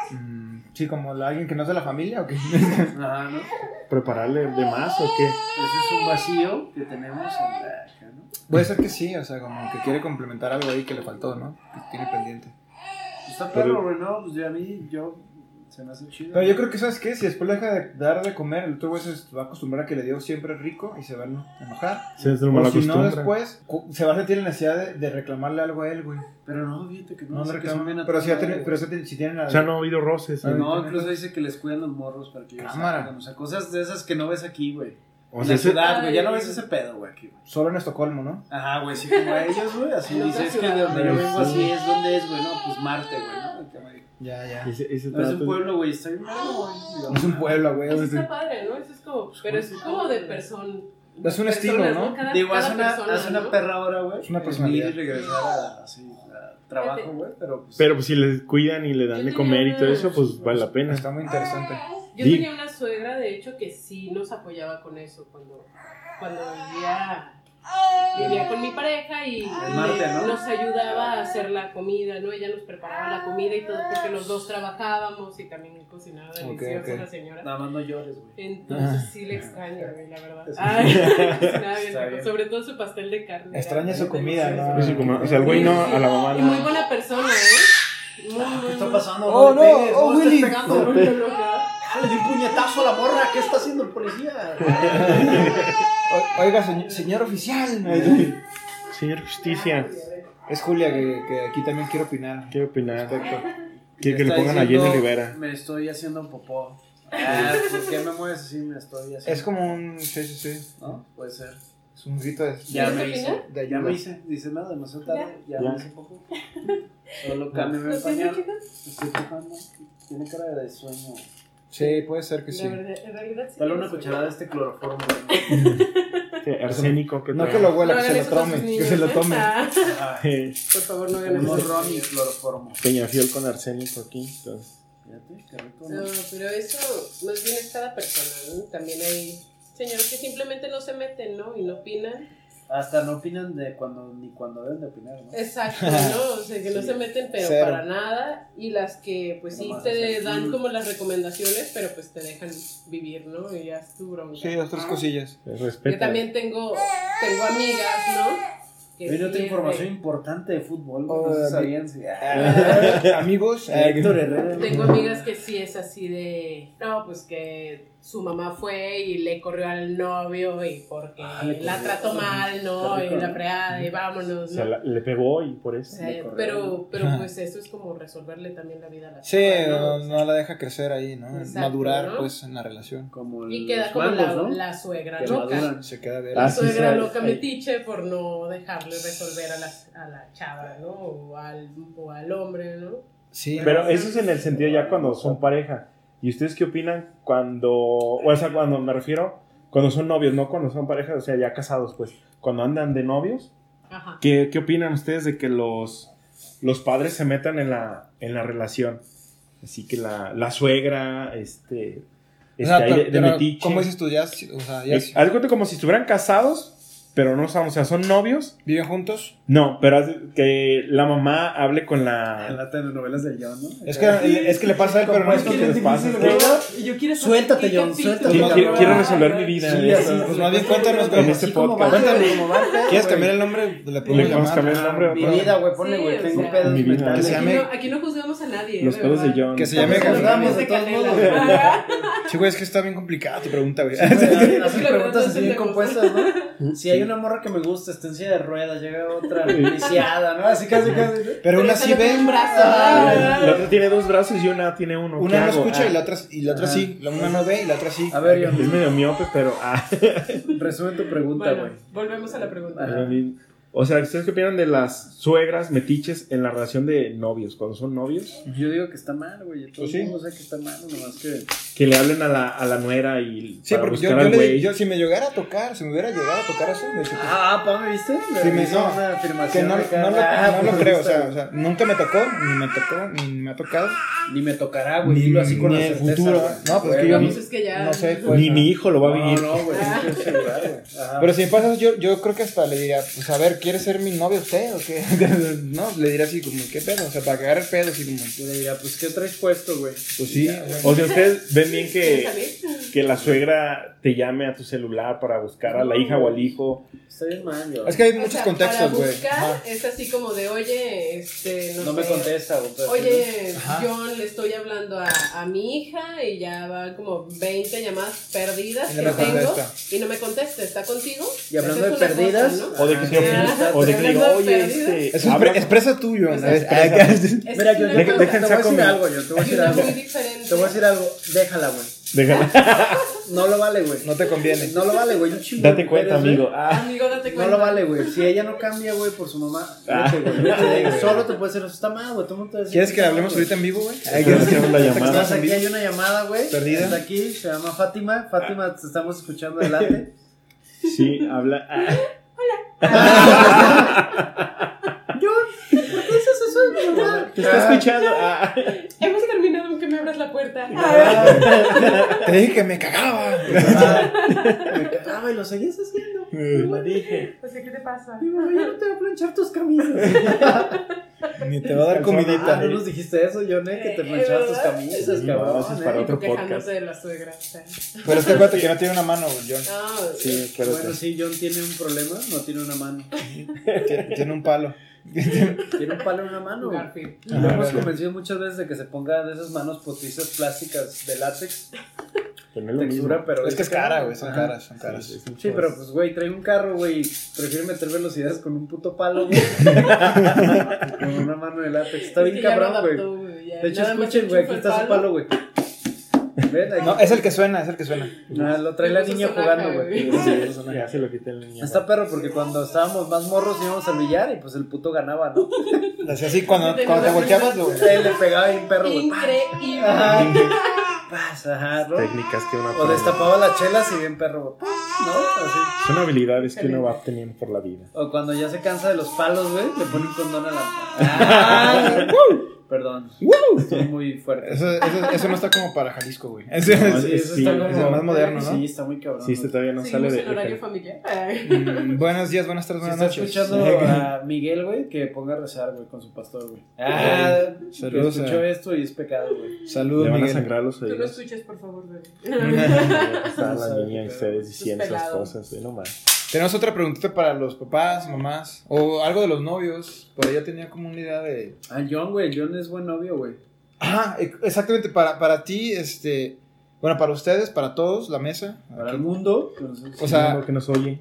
Speaker 3: sí, como alguien que no es de la familia o qué.
Speaker 5: Ajá, ¿no?
Speaker 2: ¿Prepararle de más o qué?
Speaker 5: Ese es un vacío que tenemos en la acá, ¿no?
Speaker 3: Puede ser que sí, o sea, como que quiere complementar algo ahí que le faltó, ¿no? Que tiene pendiente.
Speaker 5: Está perro, güey, ¿no? Pues yo a mí, se me hace chido.
Speaker 3: Pero yo creo que, ¿sabes qué? Si después le deja de dar de comer, el otro güey se va a acostumbrar a que le dio siempre rico y se va a enojar.
Speaker 2: Se
Speaker 3: O
Speaker 2: mal
Speaker 3: si no,
Speaker 2: acostumbra.
Speaker 3: después se va a sentir la necesidad de reclamarle algo a él, güey.
Speaker 5: Pero no, fíjate que no.
Speaker 3: No le
Speaker 5: dice que son bien
Speaker 3: reclaman. Pero si, ya
Speaker 5: naturales,
Speaker 3: tienen,
Speaker 5: güey.
Speaker 3: pero si tienen...
Speaker 2: O sea, no ha habido roces.
Speaker 3: Ah,
Speaker 2: ¿eh?
Speaker 5: No, incluso dice que les cuidan los morros para que ellos
Speaker 3: Cámara.
Speaker 5: salgan. O sea, cosas de esas que no ves aquí, güey.
Speaker 2: O
Speaker 5: En
Speaker 2: sea,
Speaker 5: la ciudad, güey. Ya no ves ese pedo, güey, aquí, güey.
Speaker 3: Solo en Estocolmo, ¿no?
Speaker 5: Ajá, güey, sí, como a ellos, güey. Así
Speaker 4: En
Speaker 5: dice,
Speaker 4: otra
Speaker 5: es que de
Speaker 4: ciudad.
Speaker 5: donde yo vengo
Speaker 2: Sí.
Speaker 5: así es donde es, güey, no, pues Marte, güey, ¿no? El tema de-
Speaker 3: Ya, ya.
Speaker 2: ese
Speaker 5: No, es un
Speaker 2: trato-
Speaker 5: pueblo, güey, está bien malo, güey.
Speaker 3: No es un pueblo, güey.
Speaker 4: Eso está padre, ¿no? Eso es como, pero es como de persona.
Speaker 3: Es un estilo, ¿no?
Speaker 5: Digo, hace una perra hora, güey.
Speaker 3: Es una
Speaker 5: ir
Speaker 3: personalidad.
Speaker 5: y regresar a trabajo, güey, pero pues...
Speaker 2: Pero pues si les cuidan y le dan
Speaker 4: Yo
Speaker 2: de
Speaker 4: tenía
Speaker 2: comer y todo
Speaker 4: una-
Speaker 2: eso, pues vale la pena.
Speaker 3: Está muy interesante.
Speaker 4: Yo
Speaker 2: Sí.
Speaker 4: tenía una suegra, de hecho, que sí nos apoyaba con eso cuando vivía con mi pareja y
Speaker 5: Marte, ¿no?
Speaker 4: nos ayudaba a hacer la comida, ¿no? Ella nos preparaba la comida y todo porque los dos trabajábamos y también cocinaba delicioso
Speaker 3: ok.
Speaker 4: la señora.
Speaker 5: Nada más no llores, güey.
Speaker 4: Entonces sí le extraño, güey, la verdad.
Speaker 5: Es-
Speaker 4: Ay, cocinaba bien
Speaker 5: Está
Speaker 4: rico,
Speaker 5: bien.
Speaker 4: sobre todo su pastel de carne.
Speaker 3: Extraña
Speaker 4: era
Speaker 3: su comida,
Speaker 4: delicioso.
Speaker 3: ¿no?
Speaker 2: Sí, como- o sea, el güey no, a la mamá
Speaker 4: Y
Speaker 2: no.
Speaker 4: muy buena persona, ¿eh? Muy,
Speaker 5: ¿Qué
Speaker 4: muy,
Speaker 5: está
Speaker 4: muy-
Speaker 5: pasando?
Speaker 3: Oh,
Speaker 5: le
Speaker 3: no,
Speaker 5: pegues,
Speaker 3: oh,
Speaker 5: le estés
Speaker 3: Willy.
Speaker 5: pegando.
Speaker 4: Muy loca.
Speaker 5: Dale de un puñetazo a la morra. ¿Qué está haciendo el policía?
Speaker 3: Oiga, señor oficial.
Speaker 2: Señor Justicia,
Speaker 3: Es Julia que aquí también quiere opinar.
Speaker 2: ¿qué opinar?
Speaker 3: Respecto.
Speaker 2: Quiere que le
Speaker 5: Está
Speaker 2: pongan a
Speaker 5: diciendo,
Speaker 2: Jenny Rivera.
Speaker 5: Me estoy haciendo popó. ¿Por qué me mueves así? Me estoy haciendo.
Speaker 3: Es como un... Sí.
Speaker 5: ¿No? Puede ser.
Speaker 3: Es un grito de...
Speaker 5: Ya
Speaker 4: ¿Quieres
Speaker 5: me hice.
Speaker 4: opinar?
Speaker 3: de
Speaker 5: Ya
Speaker 3: ayuda.
Speaker 5: me hice. Dice nada, demasiado tarde. Ya
Speaker 2: Ya.
Speaker 5: me hice popó. Solo cámbiame
Speaker 4: ¿Lo
Speaker 5: el
Speaker 4: tiene,
Speaker 5: pañal.
Speaker 4: chicos?
Speaker 5: Estoy tocando. Tiene cara de sueño.
Speaker 3: Sí, puede ser que sí.
Speaker 4: La verdad, en realidad sí.
Speaker 5: Dale una
Speaker 4: tiene
Speaker 5: cucharada de este cloroformo.
Speaker 2: arsénico que
Speaker 3: No
Speaker 2: trae.
Speaker 3: que lo huela,
Speaker 4: No
Speaker 3: que se
Speaker 4: hagan
Speaker 3: lo
Speaker 4: eso con
Speaker 3: tome.
Speaker 4: sus
Speaker 3: Que
Speaker 4: niños,
Speaker 3: se lo
Speaker 4: ¿eh?
Speaker 3: tome.
Speaker 4: Por favor, no hagan
Speaker 5: Tenemos
Speaker 4: eso.
Speaker 5: ron y cloroformo.
Speaker 2: Peñafiel con arsénico aquí. Entonces.
Speaker 5: Fíjate, qué rico,
Speaker 4: No,
Speaker 5: ¿no?
Speaker 4: pero eso más bien es cada persona, ¿no? También hay señores que simplemente no se meten, ¿no? Y no opinan.
Speaker 5: Hasta no opinan de ni cuando deben de opinar, ¿no?
Speaker 4: Exacto, ¿no? O sea, que no se meten, pero
Speaker 3: Cero.
Speaker 4: para nada. Y las que, pues sí,
Speaker 5: Nomás
Speaker 4: te
Speaker 5: hacen,
Speaker 4: dan como las recomendaciones, pero pues te dejan vivir, ¿no? Y ya es tu bronca.
Speaker 3: Sí, dos, tres cosillas.
Speaker 2: Respeta.
Speaker 4: Yo también tengo amigas, ¿no? Que
Speaker 5: Viene
Speaker 4: sí
Speaker 5: otra
Speaker 4: es
Speaker 5: información
Speaker 4: de-
Speaker 5: importante de fútbol,
Speaker 3: Oh,
Speaker 5: no se
Speaker 3: mi-
Speaker 5: sabían. Sí.
Speaker 3: Amigos,
Speaker 5: Héctor Herrera.
Speaker 4: Tengo amigas que sí es así de, no, pues que su mamá fue y le corrió al novio y porque
Speaker 5: le
Speaker 4: la
Speaker 5: corrió.
Speaker 4: trató mal, ¿no?
Speaker 5: Está
Speaker 4: Y
Speaker 5: rico,
Speaker 4: la
Speaker 5: ¿no?
Speaker 4: fregada y vámonos,
Speaker 2: O sea,
Speaker 4: ¿no?
Speaker 2: le pegó y por eso.
Speaker 4: O sea,
Speaker 5: le corrió.
Speaker 4: pero pues eso es como resolverle también la vida a la
Speaker 3: sí,
Speaker 4: chava,
Speaker 3: no, no la deja crecer ahí, ¿no?
Speaker 4: Exacto,
Speaker 3: Madurar,
Speaker 4: ¿no?
Speaker 3: pues, en la relación.
Speaker 5: Como
Speaker 4: Y
Speaker 5: los
Speaker 4: queda como
Speaker 5: mangos, ¿no?
Speaker 4: la suegra
Speaker 5: Que
Speaker 4: loca.
Speaker 5: maduran.
Speaker 3: Se queda ver.
Speaker 4: La
Speaker 2: Ah, sí,
Speaker 4: suegra
Speaker 2: sí,
Speaker 4: loca
Speaker 2: sí.
Speaker 4: metiche por no dejarle resolver a la chava, ¿no? O al hombre, ¿no?
Speaker 3: Sí,
Speaker 2: Pero eso es en el sentido ya cuando son pareja. ¿Y ustedes qué opinan o sea, cuando me refiero, cuando son novios, no cuando son parejas, o sea, ya casados, pues, cuando andan de novios?
Speaker 4: Ajá.
Speaker 2: ¿Qué opinan ustedes de que los padres se metan en la relación? Así que la suegra,
Speaker 3: o sea,
Speaker 2: ahí de
Speaker 3: pero,
Speaker 2: metiche.
Speaker 3: ¿cómo dices tú? Ya, o sea, ya
Speaker 2: Haz de cuenta como si estuvieran casados, pero no son, o sea, son novios.
Speaker 3: viven juntos.
Speaker 2: No, pero que la mamá hable con
Speaker 5: En
Speaker 2: la...
Speaker 5: las telenovelas del John, ¿no?
Speaker 3: Es que le pasa a él, pero no es
Speaker 2: que
Speaker 3: que
Speaker 2: les pasa.
Speaker 4: Yo quiero
Speaker 5: Suéltate,
Speaker 4: saber qué
Speaker 5: John,
Speaker 4: capítulo.
Speaker 5: suéltate.
Speaker 2: Quiero resolver mi vida.
Speaker 5: Sí, así.
Speaker 3: Pues más bien cuéntanos,
Speaker 2: En
Speaker 3: güey.
Speaker 2: este
Speaker 5: Así como
Speaker 2: podcast.
Speaker 5: va,
Speaker 3: Cuéntale.
Speaker 5: como va el pedo,
Speaker 3: ¿Quieres
Speaker 5: güey.
Speaker 3: cambiar el nombre? Le
Speaker 2: Le
Speaker 3: podemos
Speaker 2: podemos cambiar
Speaker 3: llamar.
Speaker 2: el nombre.
Speaker 5: Mi vida, güey, ponle,
Speaker 4: Sí,
Speaker 5: güey.
Speaker 4: o
Speaker 5: Tengo
Speaker 4: sea,
Speaker 5: pedos
Speaker 2: mi vida.
Speaker 3: Que
Speaker 5: mentales.
Speaker 3: se llame-
Speaker 4: Aquí no juzgamos a nadie.
Speaker 2: Los
Speaker 4: de
Speaker 2: pedos de
Speaker 4: verdad.
Speaker 2: John.
Speaker 3: Que se llame
Speaker 4: Estamos
Speaker 5: Juzgamos
Speaker 4: hablando
Speaker 5: de todos
Speaker 4: canela.
Speaker 5: modos.
Speaker 3: Sí, güey, es que está bien complicada tu pregunta, güey.
Speaker 5: Hacen
Speaker 4: Claro,
Speaker 5: preguntas así bien
Speaker 4: entendemos.
Speaker 5: compuestas, ¿no? Si hay una morra que me gusta, está en silla de ruedas, llega otra lisiada, ¿no? Así casi.
Speaker 3: Pero una
Speaker 4: esa
Speaker 3: sí
Speaker 4: no tiene
Speaker 3: ve.
Speaker 4: un brazo.
Speaker 2: La otra tiene 2 brazos y una tiene uno. ¿Qué
Speaker 3: Una no
Speaker 2: hago?
Speaker 3: escucha
Speaker 2: Ah,
Speaker 3: y la otra
Speaker 5: Ajá.
Speaker 3: sí. Una no ve y la otra sí.
Speaker 5: A ver,
Speaker 2: Es
Speaker 5: John,
Speaker 2: medio miope, pero...
Speaker 5: resume tu pregunta,
Speaker 4: Bueno,
Speaker 5: güey.
Speaker 4: volvemos a la pregunta.
Speaker 5: Ajá.
Speaker 2: O sea, ¿ustedes qué opinan de las suegras metiches en la relación de novios? Cuando son novios,
Speaker 5: Yo digo que está mal, güey. Todo
Speaker 3: Pues
Speaker 5: el
Speaker 3: sí.
Speaker 5: mundo sabe que está mal, nomás que...
Speaker 2: que le hablen a la nuera y
Speaker 3: Sí,
Speaker 2: para
Speaker 3: porque
Speaker 2: buscar al güey.
Speaker 3: si me llegara a tocar, si me hubiera llegado a tocar eso, me dice,
Speaker 5: Pa, ¿me viste?
Speaker 3: Sí, me
Speaker 5: hizo
Speaker 3: no,
Speaker 5: una
Speaker 3: que
Speaker 5: afirmación
Speaker 3: no,
Speaker 5: acá.
Speaker 3: no lo
Speaker 5: pues,
Speaker 3: creo, o
Speaker 5: está-
Speaker 3: sea, nunca me tocó, ni me ha tocado.
Speaker 5: Ni me tocará, güey.
Speaker 3: Ni-
Speaker 5: Dilo así con
Speaker 3: ni
Speaker 5: la
Speaker 3: el
Speaker 5: certeza,
Speaker 3: futuro.
Speaker 5: güey.
Speaker 3: No, pues es que
Speaker 5: Güey,
Speaker 3: yo
Speaker 4: Pues es que ya.
Speaker 3: no sé, pues.
Speaker 2: Ni mi hijo lo va a vivir.
Speaker 5: No, güey, tienes que asegurar, güey. Ajá.
Speaker 3: Pero si me pasa, yo creo que hasta le diría, pues a ver, ¿quiere ser mi novio usted o qué? No, le diría así como, ¿qué pedo? O sea, para que agarre el pedo, así como,
Speaker 5: Yo le diría, pues, ¿qué traes puesto, güey?
Speaker 3: pues sí.
Speaker 2: O sea, ustedes ven bien
Speaker 4: ¿Quieres
Speaker 2: que,
Speaker 4: salir?
Speaker 2: que la suegra te llame a tu celular para buscar a la hija o al hijo.
Speaker 5: Está bien mal, yo.
Speaker 3: Es que hay
Speaker 4: O
Speaker 3: muchos
Speaker 4: sea,
Speaker 3: contextos,
Speaker 4: para
Speaker 3: güey.
Speaker 4: buscar
Speaker 3: Ajá.
Speaker 4: es así como de, oye,
Speaker 5: No me
Speaker 4: sé,
Speaker 5: contesta, güey. pero
Speaker 4: Oye,
Speaker 3: Ajá.
Speaker 4: John, le estoy hablando a mi hija y ya va como 20 llamadas perdidas
Speaker 3: Y
Speaker 4: que
Speaker 3: no me
Speaker 4: tengo
Speaker 3: contesta.
Speaker 4: y no me contesta. ¿Está contigo?
Speaker 5: Y hablando
Speaker 4: Esa
Speaker 5: de
Speaker 4: es una
Speaker 5: perdidas,
Speaker 4: cosa, ¿no?
Speaker 2: O de que te
Speaker 4: Ah,
Speaker 2: o de que digo,
Speaker 4: hablando de
Speaker 2: oye,
Speaker 4: perdidas.
Speaker 3: Eso
Speaker 2: habla-
Speaker 3: expresa tú, John.
Speaker 4: Eso es
Speaker 3: Ah,
Speaker 4: Es
Speaker 5: Mira, yo
Speaker 4: una
Speaker 5: te
Speaker 4: cosa
Speaker 5: voy a
Speaker 2: saco
Speaker 5: decir
Speaker 2: mi-
Speaker 5: algo, yo te voy a
Speaker 4: y
Speaker 5: decir
Speaker 4: una
Speaker 5: algo.
Speaker 4: muy diferente.
Speaker 5: Te voy a decir algo, déjala, güey.
Speaker 2: déjala,
Speaker 5: No lo vale, güey.
Speaker 3: No te conviene.
Speaker 5: No lo vale, güey. Un chingo de
Speaker 2: date cuenta,
Speaker 5: mujeres,
Speaker 2: amigo.
Speaker 5: güey.
Speaker 2: Ah,
Speaker 4: Amigo, date
Speaker 5: No
Speaker 4: cuenta.
Speaker 5: lo vale, güey. Si ella no cambia, güey, por su mamá, vete, güey. Vete, solo te puede hacer eso. Está mal, güey. Todo el mundo te va a decir
Speaker 3: ¿Quieres que
Speaker 5: está
Speaker 3: hablemos
Speaker 5: mal, güey.
Speaker 3: ahorita en vivo, güey?
Speaker 2: ¿quieres que hable la llamada?
Speaker 5: Estás aquí, hay una llamada, güey.
Speaker 3: Perdida.
Speaker 5: Está aquí, se llama Fátima. Fátima, te estamos escuchando adelante.
Speaker 2: Sí, habla. Ah.
Speaker 5: ¿Por qué dices eso de mi mamá?
Speaker 2: Te está escuchando. Ah.
Speaker 4: Hemos terminado aunque me abras la puerta.
Speaker 3: Te dije que me cagaba.
Speaker 5: Me cagaba y lo seguías haciendo.
Speaker 2: Lo dije.
Speaker 4: Pues, ¿qué te pasa?
Speaker 5: Mi mamá ya no te va a planchar tus camisas.
Speaker 3: Ni te va a dar
Speaker 5: Ah,
Speaker 3: comidita.
Speaker 5: no nos dijiste eso, Johnny, que te planchabas tus camisas,
Speaker 2: Sí,
Speaker 5: cabrón.
Speaker 2: no, eso es para
Speaker 4: Y
Speaker 2: otro
Speaker 4: tú quejándote
Speaker 2: podcast.
Speaker 4: de la suegra. O sea.
Speaker 3: Pero es que acuérdate que no tiene una mano, güey, John.
Speaker 4: No,
Speaker 2: Sí, espérate.
Speaker 5: Bueno, sí, John tiene un problema, no tiene una mano.
Speaker 3: Tiene un palo.
Speaker 5: Tiene un palo en una mano. güey.
Speaker 4: Garfield.
Speaker 5: Y lo hemos convencido muchas veces de que se ponga de esas manos potizas plásticas de látex,
Speaker 2: Pero no es lo
Speaker 5: textura,
Speaker 2: mismo.
Speaker 5: pero
Speaker 3: Es que es cara, güey, son
Speaker 5: Ajá.
Speaker 3: caras, son caras.
Speaker 2: Sí,
Speaker 5: Sí, pero pues, güey, trae un carro, güey, y prefiere meter velocidades con un puto palo, güey. Con una mano de látex. Está
Speaker 4: Es
Speaker 5: bien
Speaker 4: que ya lo
Speaker 5: cabrón, güey.
Speaker 4: adaptó, güey, ya.
Speaker 5: De hecho,
Speaker 4: Nada más
Speaker 5: escuchen, güey, aquí
Speaker 4: enchufa
Speaker 5: está
Speaker 4: el
Speaker 5: su palo, güey. Ven, aquí.
Speaker 3: No, es el que suena, es el que suena.
Speaker 5: Ah, lo trae la
Speaker 4: Puso
Speaker 5: niña
Speaker 4: sonaja,
Speaker 5: jugando, güey.
Speaker 4: güey.
Speaker 2: Ya se lo quité el niño.
Speaker 5: Está perro porque cuando estábamos más morros íbamos al billar y pues el puto ganaba, ¿no?
Speaker 3: Así, así cuando te volteabas, güey.
Speaker 5: Él le pegaba bien perro, güey.
Speaker 4: Increíble.
Speaker 5: Ajá. Paz, ajá, ¿no?
Speaker 2: Técnicas que una
Speaker 5: O destapaba las chelas y bien perro, güey. ¿no? Así.
Speaker 2: Son habilidades que uno va obteniendo por la vida.
Speaker 5: O cuando ya se cansa de los palos, güey, le pone un condón a la... Perdón. Estoy muy fuerte.
Speaker 3: Eso no está como para Jalisco, güey.
Speaker 5: Sí, eso
Speaker 2: Sí,
Speaker 5: está
Speaker 2: es
Speaker 5: como...
Speaker 3: es más moderno, ¿no?
Speaker 5: Sí, está muy cabrón.
Speaker 2: Sí, este todavía no sale
Speaker 4: Seguimos
Speaker 2: de.
Speaker 4: en horario familiar.
Speaker 3: Buenos días, buenas tardes,
Speaker 5: Si
Speaker 3: buenas
Speaker 5: está
Speaker 3: noches.
Speaker 5: escuchando a Miguel, güey, que ponga a rezar, güey, con su pastor, güey.
Speaker 3: Saludos
Speaker 5: Escuchó
Speaker 3: a-
Speaker 5: esto y es pecado, güey.
Speaker 3: Saludos,
Speaker 2: Le van a
Speaker 3: Miguel.
Speaker 2: sangrar los
Speaker 4: Tú lo
Speaker 2: oídos.
Speaker 4: escuchas, por favor, bebé.
Speaker 2: Está la niña y ustedes diciendo esas
Speaker 4: pelado.
Speaker 2: cosas, no más.
Speaker 3: Tenemos otra preguntita para los papás, mamás, o algo de los novios. Por ahí ya tenía como una idea de...
Speaker 5: Ah, John, güey, John es buen novio, güey.
Speaker 3: Ajá, exactamente, para ti, bueno, para ustedes, para todos, la mesa.
Speaker 5: Para
Speaker 3: aquí.
Speaker 5: el mundo.
Speaker 3: O sea,
Speaker 2: Uno que nos oye.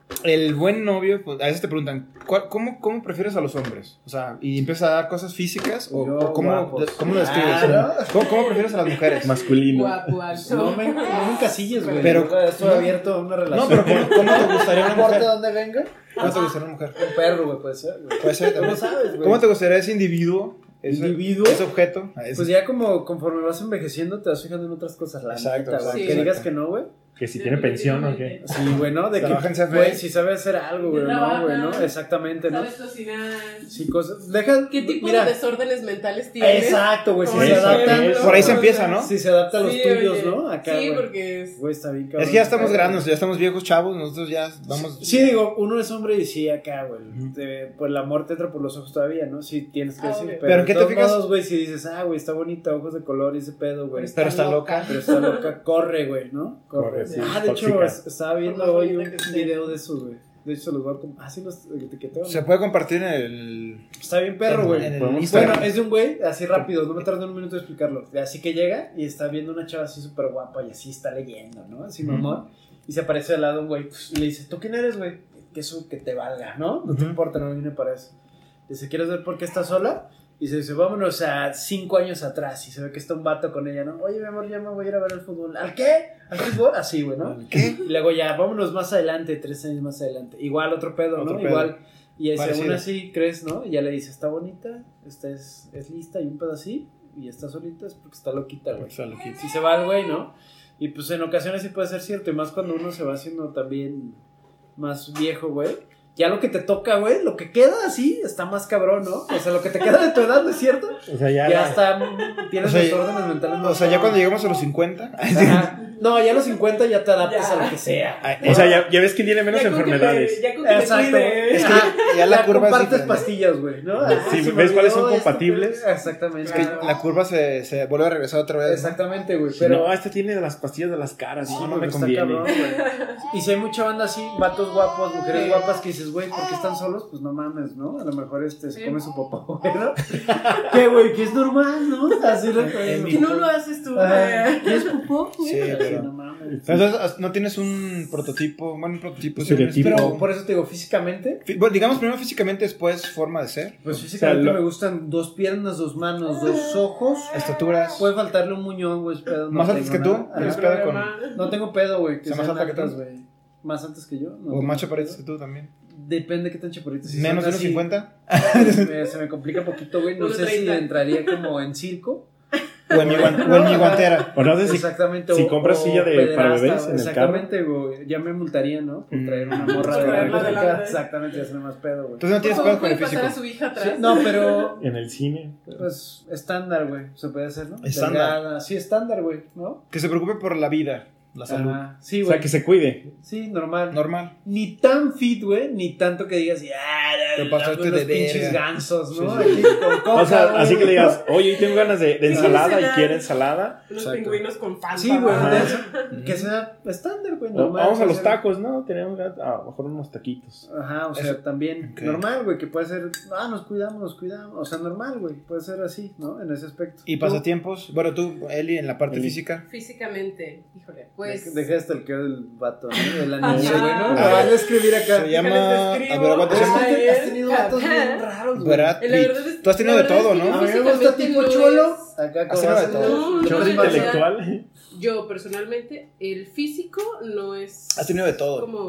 Speaker 3: el buen novio, pues, a veces te preguntan, ¿cómo prefieres a los hombres? O sea, y empiezas a dar cosas físicas, o
Speaker 5: Yo,
Speaker 3: cómo
Speaker 5: guapos.
Speaker 3: lo describes. ¿Cómo prefieres a las mujeres?
Speaker 2: Masculino.
Speaker 4: Guapo, alto.
Speaker 5: No me encasilles, güey.
Speaker 3: Pero-
Speaker 5: Yo estoy
Speaker 3: no.
Speaker 5: abierto a una relación.
Speaker 3: No, pero ¿cómo te gustaría
Speaker 5: No
Speaker 3: una
Speaker 5: importa
Speaker 3: mujer?
Speaker 5: dónde venga.
Speaker 3: ¿Cómo te gustaría una mujer?
Speaker 5: Un perro, güey, puede ser, güey.
Speaker 3: Puede ser también.
Speaker 5: ¿Cómo sabes, güey?
Speaker 3: ¿Cómo te gustaría ese individuo?
Speaker 5: ¿Individuo?
Speaker 3: Ese objeto.
Speaker 5: Pues ya como conforme vas envejeciendo te vas fijando en otras cosas, la
Speaker 3: Exacto,
Speaker 5: neta, güey.
Speaker 3: exacto,
Speaker 5: Que digas
Speaker 3: exacto.
Speaker 5: que no, güey.
Speaker 2: Que si tiene pensión o qué.
Speaker 5: Sí, güey, ¿no? De
Speaker 3: Trabaja en
Speaker 5: que,
Speaker 3: CFE.
Speaker 5: güey, si sabe hacer algo, güey,
Speaker 4: Trabaja.
Speaker 5: no, güey, ¿no? Exactamente, ¿no?
Speaker 4: ¿Sabes cocinar?
Speaker 5: Sí, cosas... Deja...
Speaker 4: ¿Qué tipo
Speaker 5: mira,
Speaker 4: de desórdenes mentales tienes?
Speaker 5: exacto, güey, si
Speaker 4: Como
Speaker 5: se
Speaker 2: eso,
Speaker 5: adapta...
Speaker 2: eso.
Speaker 3: Por ahí se empieza, ¿no?
Speaker 5: Si se adapta a los
Speaker 4: Sí,
Speaker 5: tuyos,
Speaker 4: oye.
Speaker 5: ¿no? Acá,
Speaker 4: Sí,
Speaker 5: güey.
Speaker 4: porque es...
Speaker 5: Güey, está bien, cabrón.
Speaker 3: Es que ya estamos grandes, ya estamos viejos chavos, nosotros ya vamos...
Speaker 5: Sí, digo, uno es hombre y sí, acá, güey. Pues el amor te entra por los ojos todavía, ¿no? Sí, tienes que
Speaker 4: Ah,
Speaker 5: decir.
Speaker 4: obvio.
Speaker 5: Pero
Speaker 3: ¿en
Speaker 5: en
Speaker 3: qué te
Speaker 5: todos
Speaker 3: fijas?
Speaker 5: modos, güey, si dices, güey, está bonita, ojos de color y ese pedo, güey.
Speaker 3: Pero está loca.
Speaker 5: Pero está loca, corre, güey, ¿no?
Speaker 2: Corre, sí,
Speaker 5: De hecho,
Speaker 2: tóxica.
Speaker 5: estaba viendo
Speaker 4: Por más
Speaker 5: hoy
Speaker 4: bonita
Speaker 5: un
Speaker 4: que esté.
Speaker 5: video de esos, güey. De hecho, se los voy a sí los etiqueteo.
Speaker 3: Se puede compartir en el...
Speaker 5: Está bien perro, güey.
Speaker 3: en el
Speaker 2: Podemos-
Speaker 3: Instagram.
Speaker 5: Bueno, es de un güey, así rápido, no me tarda un minuto de explicarlo. Así que llega y está viendo una chava así súper guapa y así está leyendo, ¿no? Así, mamón. Y se aparece al lado un güey pues, y le dice, ¿tú quién eres, güey? Que eso que te valga, ¿no? No te importa, no vine para eso. Dice, ¿quieres ver por qué estás sola? Y se dice, vámonos a 5 años atrás. Y se ve que está un vato con ella, ¿no? Oye, mi amor, ya me voy a ir a ver el fútbol. ¿Al qué? ¿Al fútbol? Así, güey, ¿no?
Speaker 3: ¿Qué?
Speaker 5: Y luego ya, vámonos más adelante, 3 años más adelante. Igual otro pedo,
Speaker 3: Otro
Speaker 5: ¿no?
Speaker 3: pedo.
Speaker 5: Igual. Y ahí
Speaker 3: Parecido.
Speaker 5: aún así, ¿crees, no? Y ya le dice, está bonita, esta es lista y un pedo así. Y está solita, es porque está loquita, güey. Si se va el güey, ¿no? Y pues en ocasiones sí puede ser cierto. Y más cuando uno se va haciendo también más viejo, güey. Ya lo que te toca, güey, lo que queda así está más cabrón, ¿no? O sea, lo que te queda de tu edad, ¿no es cierto?
Speaker 2: O sea, ya.
Speaker 5: Ya está, tienes
Speaker 3: O sea,
Speaker 5: desórdenes mentales.
Speaker 3: O sea, ya cuando llegamos a los 50...
Speaker 5: Ajá. No, ya a los 50 ya te adaptas
Speaker 4: Ya.
Speaker 5: a lo que sea.
Speaker 2: O sea, ya ves que tiene menos
Speaker 4: Ya con que
Speaker 2: enfermedades.
Speaker 4: ya con que me
Speaker 5: Exacto.
Speaker 4: cuide.
Speaker 3: Es que ya la curva es
Speaker 5: compartes
Speaker 3: diferente.
Speaker 5: pastillas, güey, ¿no?
Speaker 2: Sí,
Speaker 5: se me
Speaker 2: ¿ves cuáles son
Speaker 5: olvidó esto,
Speaker 2: compatibles?
Speaker 5: pero- Exactamente.
Speaker 3: Es que la curva se vuelve a regresar otra vez. ¿no?
Speaker 5: Exactamente, güey.
Speaker 2: Pero
Speaker 5: Pero
Speaker 2: este tiene las pastillas de las caras. No, no
Speaker 5: güey,
Speaker 2: me
Speaker 5: está
Speaker 2: conviene.
Speaker 5: cabrón, güey. Y si hay mucha banda así, vatos guapos, mujeres guapas que dices, güey, ¿por qué están solos? Pues no mames, ¿no? A lo mejor se
Speaker 4: Sí.
Speaker 5: come su papá, güey, ¿no? ¿Qué, güey? Que es normal, ¿no? Así lo
Speaker 4: Que no lo haces tú.
Speaker 5: ¿Qué es popó? güey?
Speaker 3: Sí,
Speaker 5: Así,
Speaker 3: pero-
Speaker 5: no mames.
Speaker 3: Entonces, no tienes un prototipo, bueno, un prototipo.
Speaker 2: Un
Speaker 3: sí,
Speaker 2: estereotipo.
Speaker 5: Pero por eso te digo, físicamente,
Speaker 3: Bueno, digamos primero físicamente, después forma de ser,
Speaker 5: pues físicamente
Speaker 2: lo-
Speaker 5: me gustan 2 piernas, 2 manos, 2 ojos.
Speaker 3: estaturas.
Speaker 5: Puede faltarle un muñón, güey, es pedo. No
Speaker 3: ¿Más altos
Speaker 5: tengo
Speaker 3: que tú?
Speaker 5: nada.
Speaker 3: ¿Tienes
Speaker 5: Ajá.
Speaker 3: pedo con...?
Speaker 5: No tengo pedo, güey.
Speaker 3: ¿Sea más alta que tú?
Speaker 5: altas, güey. ¿Más altas que yo? No
Speaker 3: O
Speaker 5: tengo
Speaker 3: más
Speaker 5: pedo.
Speaker 3: chaparritos que tú también.
Speaker 5: Depende de qué tan chaparritos. Si
Speaker 3: ¿Menos de
Speaker 5: son
Speaker 3: unos
Speaker 5: así,
Speaker 3: 50?
Speaker 5: se me complica poquito, güey. No sé
Speaker 4: 1.30.
Speaker 5: si entraría como en circo.
Speaker 3: ¿O en mi guantera?
Speaker 2: O no sé si.
Speaker 5: Exactamente.
Speaker 2: si compras silla para
Speaker 5: pederasta,
Speaker 2: bebés en el
Speaker 5: exactamente, güey. Ya me multarían, ¿no? Por traer una morra de
Speaker 4: Traerla
Speaker 5: la
Speaker 4: adelante.
Speaker 5: Exactamente, ya se me más pedo, güey.
Speaker 3: Entonces no tienes pedo con el
Speaker 4: puede pasar
Speaker 3: físico.
Speaker 4: a su hija
Speaker 5: Sí,
Speaker 4: atrás.
Speaker 5: no, pero
Speaker 2: En el cine.
Speaker 5: pues estándar, güey. Se puede hacer, ¿no?
Speaker 3: Estándar.
Speaker 5: Delgada. Sí, estándar, güey, ¿no?
Speaker 3: Que se preocupe por la vida, la salud.
Speaker 5: Ajá. Sí,
Speaker 2: O
Speaker 5: güey.
Speaker 2: sea, que se cuide.
Speaker 5: Sí, normal.
Speaker 3: Normal.
Speaker 5: Ni tan fit, güey, ni tanto que digas,
Speaker 3: Te pasaste
Speaker 5: los
Speaker 3: de
Speaker 5: pinches
Speaker 3: verga.
Speaker 5: gansos, ¿no?
Speaker 3: Sí,
Speaker 5: Aquí con coca,
Speaker 2: O sea,
Speaker 5: güey.
Speaker 2: así que le digas, oye, hoy tengo ganas de ensalada y
Speaker 4: cenar.
Speaker 2: quiere ensalada.
Speaker 4: Unos
Speaker 3: Exacto.
Speaker 4: pingüinos con falda.
Speaker 5: Sí, güey,
Speaker 2: Ajá.
Speaker 5: de eso, que sea estándar, güey,
Speaker 2: O
Speaker 5: normal.
Speaker 2: vamos a
Speaker 5: puede
Speaker 2: los
Speaker 5: ser-
Speaker 2: tacos, ¿no? Tenemos ganas, a lo mejor unos taquitos.
Speaker 5: Ajá, o sea,
Speaker 3: Eso.
Speaker 5: también
Speaker 3: Ok.
Speaker 5: normal, güey, que puede ser, nos cuidamos, o sea, normal, güey, puede ser así, ¿no? En ese aspecto.
Speaker 3: ¿Y pasatiempos? Bueno, tú, Eli, en la parte
Speaker 2: Eli.
Speaker 3: física.
Speaker 4: Físicamente, híjole, pues.
Speaker 5: Deja hasta el que del vato, ¿no? De la niña,
Speaker 4: Ajá.
Speaker 5: güey, ¿no?
Speaker 3: A
Speaker 5: La
Speaker 3: ver.
Speaker 5: van a escribir acá.
Speaker 3: Se llama...
Speaker 4: Déjales escribo.
Speaker 3: A ver, aguanta, se llama...
Speaker 4: Ay,
Speaker 5: Has tenido vatos bien raros, güey.
Speaker 3: Brad
Speaker 4: La verdad
Speaker 3: Pitt.
Speaker 4: es-
Speaker 3: Tú has tenido
Speaker 4: la
Speaker 3: de
Speaker 4: verdad
Speaker 3: todo,
Speaker 4: es que
Speaker 3: ¿no?
Speaker 5: A mí me gusta
Speaker 4: físicamente
Speaker 5: tipo
Speaker 4: no
Speaker 5: cholo.
Speaker 4: es-
Speaker 5: Acá
Speaker 3: Has
Speaker 5: como
Speaker 3: tenido de
Speaker 5: hacen
Speaker 3: todo.
Speaker 5: los-
Speaker 4: No,
Speaker 2: Chorro
Speaker 4: no,
Speaker 2: intelectual.
Speaker 4: Yo personalmente, el físico no es
Speaker 3: Has tenido de todo.
Speaker 4: como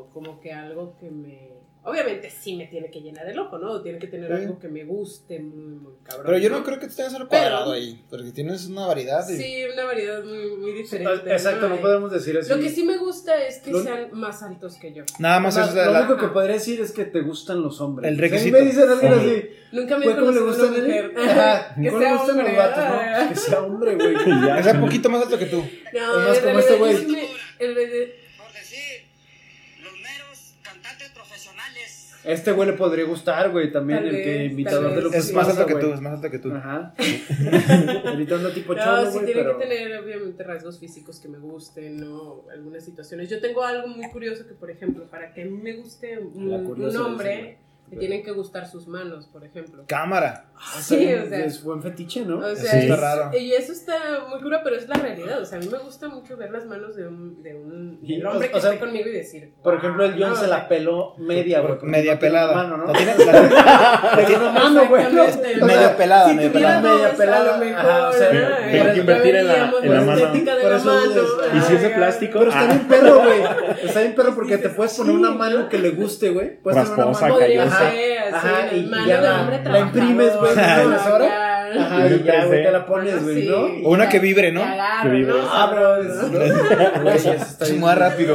Speaker 4: como que algo que me... Obviamente sí me tiene que llenar el ojo, ¿no? Tiene que tener algo que me guste muy cabrón.
Speaker 3: Pero yo no creo que tú tengas algo cuadrado ahí, porque tienes una variedad.
Speaker 4: Sí, una variedad muy diferente.
Speaker 5: Exacto, no podemos decir así.
Speaker 4: Lo que sí me gusta es que sean más altos que yo.
Speaker 3: Nada más eso.
Speaker 5: Lo único que podría decir es que te gustan los hombres.
Speaker 3: El requisito.
Speaker 5: Si me dicen alguien así,
Speaker 4: nunca me
Speaker 5: güey, ¿cómo le
Speaker 4: conocido
Speaker 5: gusta
Speaker 4: una mujer.
Speaker 5: Ajá,
Speaker 4: Que
Speaker 5: ¿cómo le
Speaker 4: sea
Speaker 5: gustan los
Speaker 4: hombre,
Speaker 5: vatos, no? Que sea hombre, güey.
Speaker 3: Que sea un poquito más alto que tú.
Speaker 4: No,
Speaker 5: Es más,
Speaker 4: en
Speaker 5: como
Speaker 4: realidad
Speaker 5: este güey.
Speaker 4: yo sí
Speaker 1: Por decir, los meros cantantes profesionales.
Speaker 5: Este güey le podría gustar, güey, también,
Speaker 4: Tal
Speaker 5: el que
Speaker 4: vez,
Speaker 5: imitador
Speaker 4: tal
Speaker 5: de lo
Speaker 4: vez.
Speaker 5: que
Speaker 3: Es más
Speaker 5: pasa,
Speaker 3: alto que
Speaker 5: güey.
Speaker 3: tú, es más alto que tú.
Speaker 5: Ajá. Imitando tipo
Speaker 4: No,
Speaker 5: cholo,
Speaker 4: sí
Speaker 5: güey,
Speaker 4: tiene
Speaker 5: pero...
Speaker 4: que tener obviamente rasgos físicos que me gusten, ¿no? Algunas situaciones. Yo tengo algo muy curioso que, por ejemplo, para que a mí me guste un hombre, me tienen que gustar sus manos, por ejemplo.
Speaker 3: Cámara.
Speaker 4: Sí, o sea,
Speaker 5: es buen fetiche, ¿no?
Speaker 4: o
Speaker 3: Sí,
Speaker 4: sea,
Speaker 3: está raro.
Speaker 4: Y eso está muy cura, pero es la realidad. O sea, a mí me gusta mucho ver las manos del hombre que
Speaker 5: O sea,
Speaker 4: esté conmigo y decir.
Speaker 5: Por ejemplo, el John
Speaker 4: no,
Speaker 5: se la peló media, güey. porque
Speaker 3: Media
Speaker 5: no tiene
Speaker 3: pelada.
Speaker 5: mano, ¿no?
Speaker 3: No tiene
Speaker 5: Tiene una mano, güey.
Speaker 4: Exactamente.
Speaker 3: Media pelada,
Speaker 4: Si
Speaker 3: media
Speaker 4: tuviera
Speaker 3: pelada.
Speaker 5: Media
Speaker 4: dos,
Speaker 5: pelada.
Speaker 4: a lo mejor,
Speaker 5: Ajá, o sea,
Speaker 4: ¿no?
Speaker 2: tengo que invertir en la
Speaker 4: veríamos
Speaker 2: mano.
Speaker 4: estética de
Speaker 5: Por
Speaker 4: la
Speaker 5: eso
Speaker 4: mano.
Speaker 5: dices,
Speaker 2: ¿Y si es de
Speaker 4: Ay,
Speaker 2: plástico?
Speaker 5: Pero está bien perro, güey. Está bien perro porque te puedes poner una mano que le guste, güey. Puedes tener una
Speaker 2: Rasposa,
Speaker 5: mano.
Speaker 4: Podría
Speaker 2: callosa.
Speaker 4: ser, así,
Speaker 5: Ajá, y
Speaker 4: mano
Speaker 5: ya
Speaker 4: de
Speaker 5: la-
Speaker 4: hombre
Speaker 5: la imprimes, güey,
Speaker 4: trabajador.
Speaker 5: ¿no? ¿Las horas?
Speaker 4: Ya.
Speaker 5: Ajá, y ya, güey, te la pones,
Speaker 4: Bueno,
Speaker 5: güey,
Speaker 4: sí.
Speaker 5: ¿no?
Speaker 3: O una que vibre, ¿no?
Speaker 4: Te agarro,
Speaker 2: Que vibre.
Speaker 4: ¿no?
Speaker 5: Ah, bro, güey, eso está
Speaker 3: Es
Speaker 5: bien.
Speaker 3: muy rápido.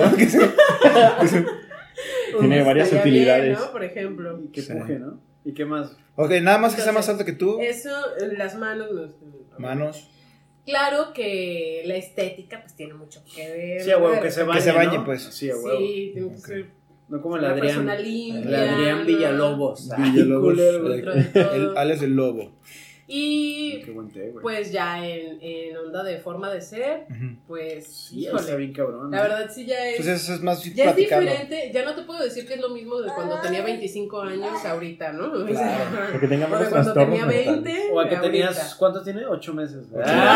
Speaker 2: Tiene varias
Speaker 4: Estaría bien,
Speaker 2: utilidades.
Speaker 4: ¿no? Por ejemplo.
Speaker 5: Y que
Speaker 3: Sí.
Speaker 5: puje, ¿no? ¿Y qué más?
Speaker 3: Ok, nada más que sea más alto que tú.
Speaker 4: Eso, las manos.
Speaker 3: Manos.
Speaker 4: Claro que la estética, pues tiene mucho que ver.
Speaker 5: Sí, a huevo, que se bañe,
Speaker 3: se bañe,
Speaker 5: ¿no?
Speaker 3: pues.
Speaker 5: Sí, a huevo.
Speaker 4: Sí, tiene que ser
Speaker 5: No como el
Speaker 4: una
Speaker 5: Adrián.
Speaker 4: persona limpia.
Speaker 5: El Adrián
Speaker 4: ¿no?
Speaker 5: Villalobos. Ay,
Speaker 3: Villalobos,
Speaker 5: culero, güey.
Speaker 4: dentro de todo.
Speaker 3: el alias del lobo.
Speaker 4: Y
Speaker 5: Qué buen té, güey.
Speaker 4: pues ya en onda de forma de ser,
Speaker 3: Ujú.
Speaker 4: pues,
Speaker 5: Sí,
Speaker 4: híjole,
Speaker 5: está bien cabrón.
Speaker 4: la verdad sí ya es...
Speaker 3: Pues eso es más
Speaker 4: ya es
Speaker 3: platicando.
Speaker 4: diferente, ya no te puedo decir que es lo mismo de cuando tenía 25 años ahorita, ¿no? O sea,
Speaker 2: Porque tenga
Speaker 4: o de
Speaker 2: menos
Speaker 4: cuando tenía
Speaker 2: trastornos
Speaker 4: 20.
Speaker 5: O a que
Speaker 4: de
Speaker 5: tenías,
Speaker 4: ahorita.
Speaker 5: ¿cuántos tiene? 8 meses.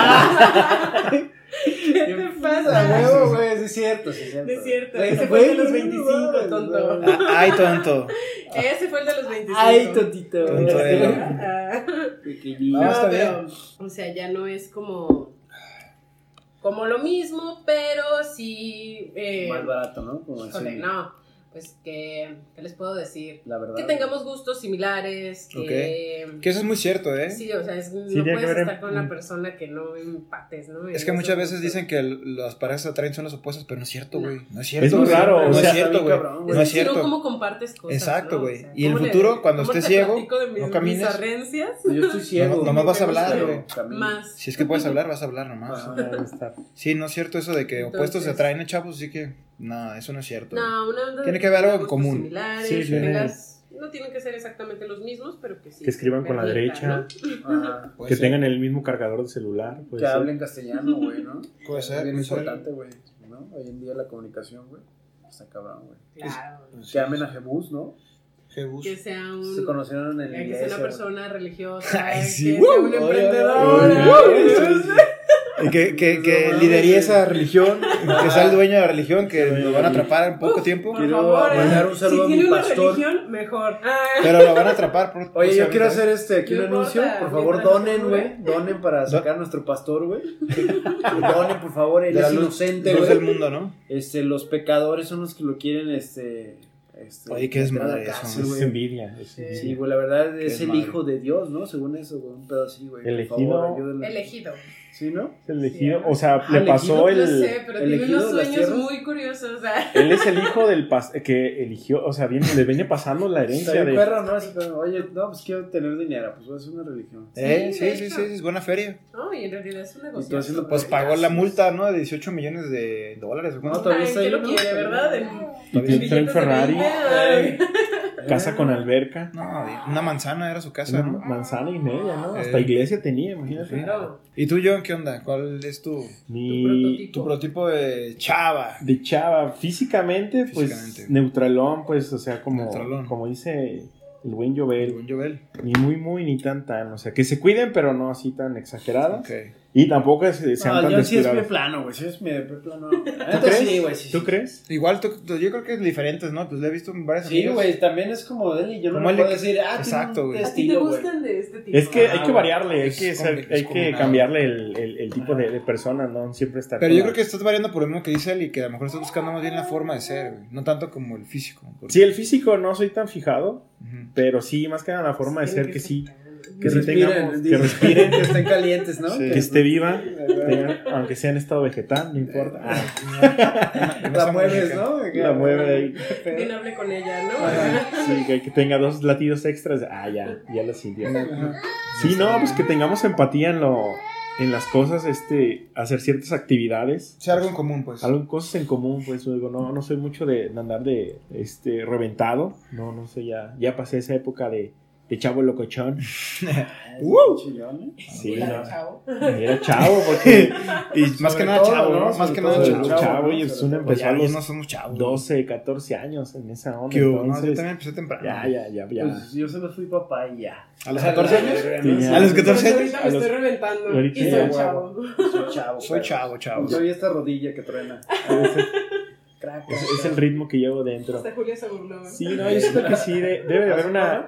Speaker 4: ¿Qué te pasa?
Speaker 5: A huevo, güey, sí es cierto, sí es cierto.
Speaker 4: No es cierto,
Speaker 5: Güey,
Speaker 4: ese fue el de los
Speaker 5: güey,
Speaker 4: 25,
Speaker 5: no,
Speaker 4: tonto.
Speaker 5: no.
Speaker 3: Ay, tonto.
Speaker 4: Ese fue el de los 25.
Speaker 5: Ay, tontito.
Speaker 3: Tonto de él.
Speaker 4: Ah.
Speaker 5: Pequeñito.
Speaker 3: No, está
Speaker 4: pero, o sea, ya no es como lo mismo, pero sí...
Speaker 5: Más barato, ¿no? Como
Speaker 4: híjole,
Speaker 5: decir,
Speaker 4: no, pues ¿qué les puedo decir?
Speaker 5: la verdad.
Speaker 4: Que tengamos gustos similares, que...
Speaker 3: Que eso es muy cierto, ¿eh?
Speaker 4: Sí, o sea, no
Speaker 2: tiene que
Speaker 4: puedes
Speaker 2: ver
Speaker 4: estar
Speaker 2: en-
Speaker 4: con una persona que no empates, ¿no?
Speaker 3: Es que muchas veces dicen que las parejas se atraen son los opuestos, pero no es cierto, güey. No es cierto.
Speaker 2: Es muy
Speaker 3: güey.
Speaker 2: raro,
Speaker 3: No
Speaker 2: o
Speaker 3: es
Speaker 2: sea,
Speaker 3: cierto,
Speaker 5: está bien
Speaker 3: güey.
Speaker 5: cabrón,
Speaker 3: No es
Speaker 4: sino
Speaker 3: cierto.
Speaker 4: cómo compartes cosas,
Speaker 3: Exacto,
Speaker 4: ¿no?
Speaker 3: güey.
Speaker 4: O sea,
Speaker 3: Y en el
Speaker 4: ¿cómo
Speaker 3: futuro, cuando
Speaker 4: cómo
Speaker 3: estés
Speaker 4: te
Speaker 3: ciego,
Speaker 4: platico de mis,
Speaker 3: no camines.
Speaker 4: mis arrencias?
Speaker 5: Yo estoy ciego.
Speaker 3: Nomás vas a
Speaker 4: Me gusta
Speaker 3: hablar,
Speaker 4: que
Speaker 3: güey.
Speaker 5: Camino.
Speaker 4: Más.
Speaker 3: Si es que puedes hablar, vas a hablar nomás.
Speaker 5: Ajá.
Speaker 2: Debe estar.
Speaker 3: Sí, no es cierto eso de que
Speaker 4: Entonces-
Speaker 3: opuestos se atraen, chavos, así que no, eso no es cierto.
Speaker 4: No, una onda
Speaker 3: Tiene
Speaker 4: de
Speaker 3: que haber algo en
Speaker 4: gustos
Speaker 3: común.
Speaker 4: Similares,
Speaker 2: Sí,
Speaker 4: que
Speaker 2: tiene-
Speaker 4: tengas, no tienen que ser exactamente los mismos, pero que sí.
Speaker 2: Que escriban con la
Speaker 4: permitan,
Speaker 2: derecha.
Speaker 4: ¿no?
Speaker 5: Ajá.
Speaker 3: Puede
Speaker 2: Que
Speaker 3: ser.
Speaker 2: tengan el mismo cargador de celular. puede
Speaker 5: Que
Speaker 2: ser.
Speaker 5: hablen castellano, güey, ¿no?
Speaker 3: Puede ser,
Speaker 5: Es bien
Speaker 3: puede ser.
Speaker 5: importante, güey, ¿no? Hoy en día la comunicación, güey, está cabrón, güey.
Speaker 4: Claro.
Speaker 5: Que amen a Jebús, ¿no?
Speaker 3: Jebus.
Speaker 4: Que sea un...
Speaker 5: Se conocieron en la
Speaker 4: que sea
Speaker 5: iglesia.
Speaker 4: una persona religiosa,
Speaker 3: Ay,
Speaker 4: que
Speaker 3: sí.
Speaker 4: sea un
Speaker 3: Oye,
Speaker 4: emprendedor.
Speaker 3: Y que lidere esa religión, que sea el dueño de la religión, que lo van a atrapar en poco tiempo.
Speaker 4: Por
Speaker 5: Quiero
Speaker 4: favor,
Speaker 5: mandar un saludo
Speaker 4: si
Speaker 5: a
Speaker 4: tiene
Speaker 5: mi
Speaker 4: una
Speaker 5: pastor.
Speaker 4: religión, mejor.
Speaker 3: Pero lo van a atrapar.
Speaker 5: Oye, yo quiero hacer aquí
Speaker 4: No
Speaker 5: un anuncio.
Speaker 4: importa,
Speaker 5: Por favor,
Speaker 4: mientras
Speaker 5: donen,
Speaker 4: no
Speaker 5: güey. Donen para sacar a nuestro pastor, güey. Donen, por favor. Él
Speaker 3: de la
Speaker 5: es
Speaker 3: luz,
Speaker 5: inocente,
Speaker 3: luz del
Speaker 5: güey.
Speaker 3: mundo, ¿no?
Speaker 5: Los pecadores son los que lo quieren,
Speaker 3: Oye, qué
Speaker 5: meter a la
Speaker 3: desmadre eso,
Speaker 5: cárcel,
Speaker 2: Es
Speaker 5: güey.
Speaker 2: envidia. es
Speaker 4: Sí.
Speaker 2: envidia.
Speaker 5: Sí, güey, la verdad es el
Speaker 3: desmadre.
Speaker 5: hijo de Dios, ¿no? Según eso, güey. Un pedo así, güey. Por
Speaker 2: Elegido.
Speaker 5: favor, ayúdenle.
Speaker 4: Elegido.
Speaker 5: ¿Sí, no?
Speaker 2: Es elegido.
Speaker 4: Sí.
Speaker 2: O sea,
Speaker 5: Ah,
Speaker 2: le pasó
Speaker 5: elegido,
Speaker 4: No
Speaker 2: el.
Speaker 4: sé, pero
Speaker 5: ¿elegido
Speaker 4: tiene unos
Speaker 5: de las
Speaker 4: sueños
Speaker 5: tierras?
Speaker 4: muy curiosos. O sea,
Speaker 2: Él es el hijo del que eligió. O sea, le viene pasando la
Speaker 5: Está
Speaker 2: herencia
Speaker 5: bien
Speaker 2: de.
Speaker 5: perro, ¿no? Así como, oye, no, pues quiero tener dinero. Pues voy a hacer una religión.
Speaker 4: Sí,
Speaker 3: Sí,
Speaker 4: de
Speaker 3: sí,
Speaker 4: hecho.
Speaker 3: sí, es buena feria.
Speaker 4: no, y en realidad es un negocio.
Speaker 5: Y tú haciendo
Speaker 3: Pues pagó la multa, ¿no? De $18 millones de dólares. ¿o cuánto?
Speaker 5: No, todavía
Speaker 4: Ay,
Speaker 5: está
Speaker 4: ¿qué
Speaker 5: ahí,
Speaker 4: lo
Speaker 5: ¿no?
Speaker 4: quiere, verdad?
Speaker 2: Y
Speaker 4: En
Speaker 2: tiene
Speaker 4: billetes de
Speaker 2: Ferrari,
Speaker 4: 20, ay.
Speaker 2: casa con alberca.
Speaker 3: No, una manzana era su casa,
Speaker 2: Una
Speaker 3: ¿no?
Speaker 2: manzana y media, ¿no? Hasta iglesia tenía, imagínate.
Speaker 4: Claro.
Speaker 3: ¿Y tú, John, qué onda? ¿Cuál es tu
Speaker 2: Mi.
Speaker 3: prototipo de chava?
Speaker 2: De chava, físicamente, pues
Speaker 3: Físicamente.
Speaker 2: neutralón, pues, o sea,
Speaker 3: Neutralón.
Speaker 2: como dice el buen
Speaker 3: El
Speaker 2: Jovel,
Speaker 3: buen Jovel.
Speaker 2: ni muy, muy, ni tan, tan, o sea, que se cuiden, pero no así tan exagerada.
Speaker 3: Ok.
Speaker 2: Y tampoco sean tan
Speaker 5: yo sí es pie
Speaker 2: descuidados.
Speaker 5: plano, güey. Sí es pie plano.
Speaker 2: ¿Tú crees?
Speaker 5: Sí, güey. Sí,
Speaker 2: ¿Tú
Speaker 5: sí.
Speaker 2: crees?
Speaker 3: Igual, yo creo que es diferentes, ¿no? Pues le he visto en varias
Speaker 5: Sí,
Speaker 3: amigas.
Speaker 5: güey, también es como él y yo no
Speaker 3: Como
Speaker 5: le puedo
Speaker 3: él-
Speaker 5: decir,
Speaker 3: exacto, güey.
Speaker 4: ¿A ti te
Speaker 5: estilo, güey.
Speaker 4: gustan de este tipo?
Speaker 2: Es que hay
Speaker 5: Ah,
Speaker 2: que variarle, hay
Speaker 3: es
Speaker 2: que,
Speaker 3: compli- es
Speaker 2: hay que
Speaker 3: complicado.
Speaker 2: cambiarle el tipo de persona, ¿no? Siempre estar
Speaker 3: Pero
Speaker 2: con
Speaker 3: yo
Speaker 2: la-
Speaker 3: creo que estás variando por lo mismo que dice él y que a lo mejor estás buscando más bien la forma de ser, güey. No tanto como el físico. Porque-
Speaker 2: Sí, el físico no soy tan fijado,
Speaker 3: Ujú.
Speaker 2: pero sí, más que nada la forma de ser que sí, que sí
Speaker 5: respiren,
Speaker 2: tengamos, que
Speaker 5: dice.
Speaker 2: respiren,
Speaker 5: Que estén calientes, ¿no?
Speaker 3: Sí.
Speaker 2: que esté viva, aunque sea en estado vegetal, no importa.
Speaker 5: La mueves, ¿no?
Speaker 2: La mueve ahí.
Speaker 4: Bien hable con ella, ¿no?
Speaker 2: Sí, que tenga 2 latidos extras. Ya lo sintió. Sí, no, pues que tengamos empatía en las cosas, hacer ciertas actividades.
Speaker 3: O sea, algo en común, pues.
Speaker 2: Cosas en común, pues luego no soy mucho de andar de reventado. No sé, ya pasé esa época de chavo locochón.
Speaker 5: Chillón, ¿eh?
Speaker 2: Sí,
Speaker 4: Claro,
Speaker 2: no.
Speaker 4: chavo.
Speaker 2: Era chavo porque
Speaker 3: Y más que
Speaker 5: Sobre
Speaker 3: nada
Speaker 5: todo,
Speaker 3: chavo,
Speaker 5: ¿no?
Speaker 3: ¿no? Más
Speaker 5: Sobre
Speaker 3: que
Speaker 5: todo
Speaker 3: nada
Speaker 5: el
Speaker 3: chavo.
Speaker 2: chavo, y
Speaker 5: ¿no?
Speaker 2: uno
Speaker 5: Sobre todo.
Speaker 2: empezó
Speaker 3: Ya,
Speaker 2: a los
Speaker 3: no somos chavos.
Speaker 2: 12, 14 años en esa onda.
Speaker 3: ¿Qué hubo? No, yo
Speaker 2: Entonces,
Speaker 3: también empecé temprano.
Speaker 2: ya.
Speaker 5: Pues yo solo fui papá y ya.
Speaker 3: ¿A los 14 años?
Speaker 2: Sí,
Speaker 3: ¿A los 14 años?
Speaker 4: Ahorita me estoy reventando.
Speaker 2: ahorita
Speaker 4: Y
Speaker 2: ya,
Speaker 4: soy
Speaker 2: huevo.
Speaker 4: chavo.
Speaker 5: Soy chavo.
Speaker 3: Soy chavo, chavo.
Speaker 5: Soy esta rodilla que truena. Crack.
Speaker 2: Es el ritmo que llevo dentro.
Speaker 4: Hasta Julia se burló.
Speaker 2: Sí, no, yo siento que sí, debe de haber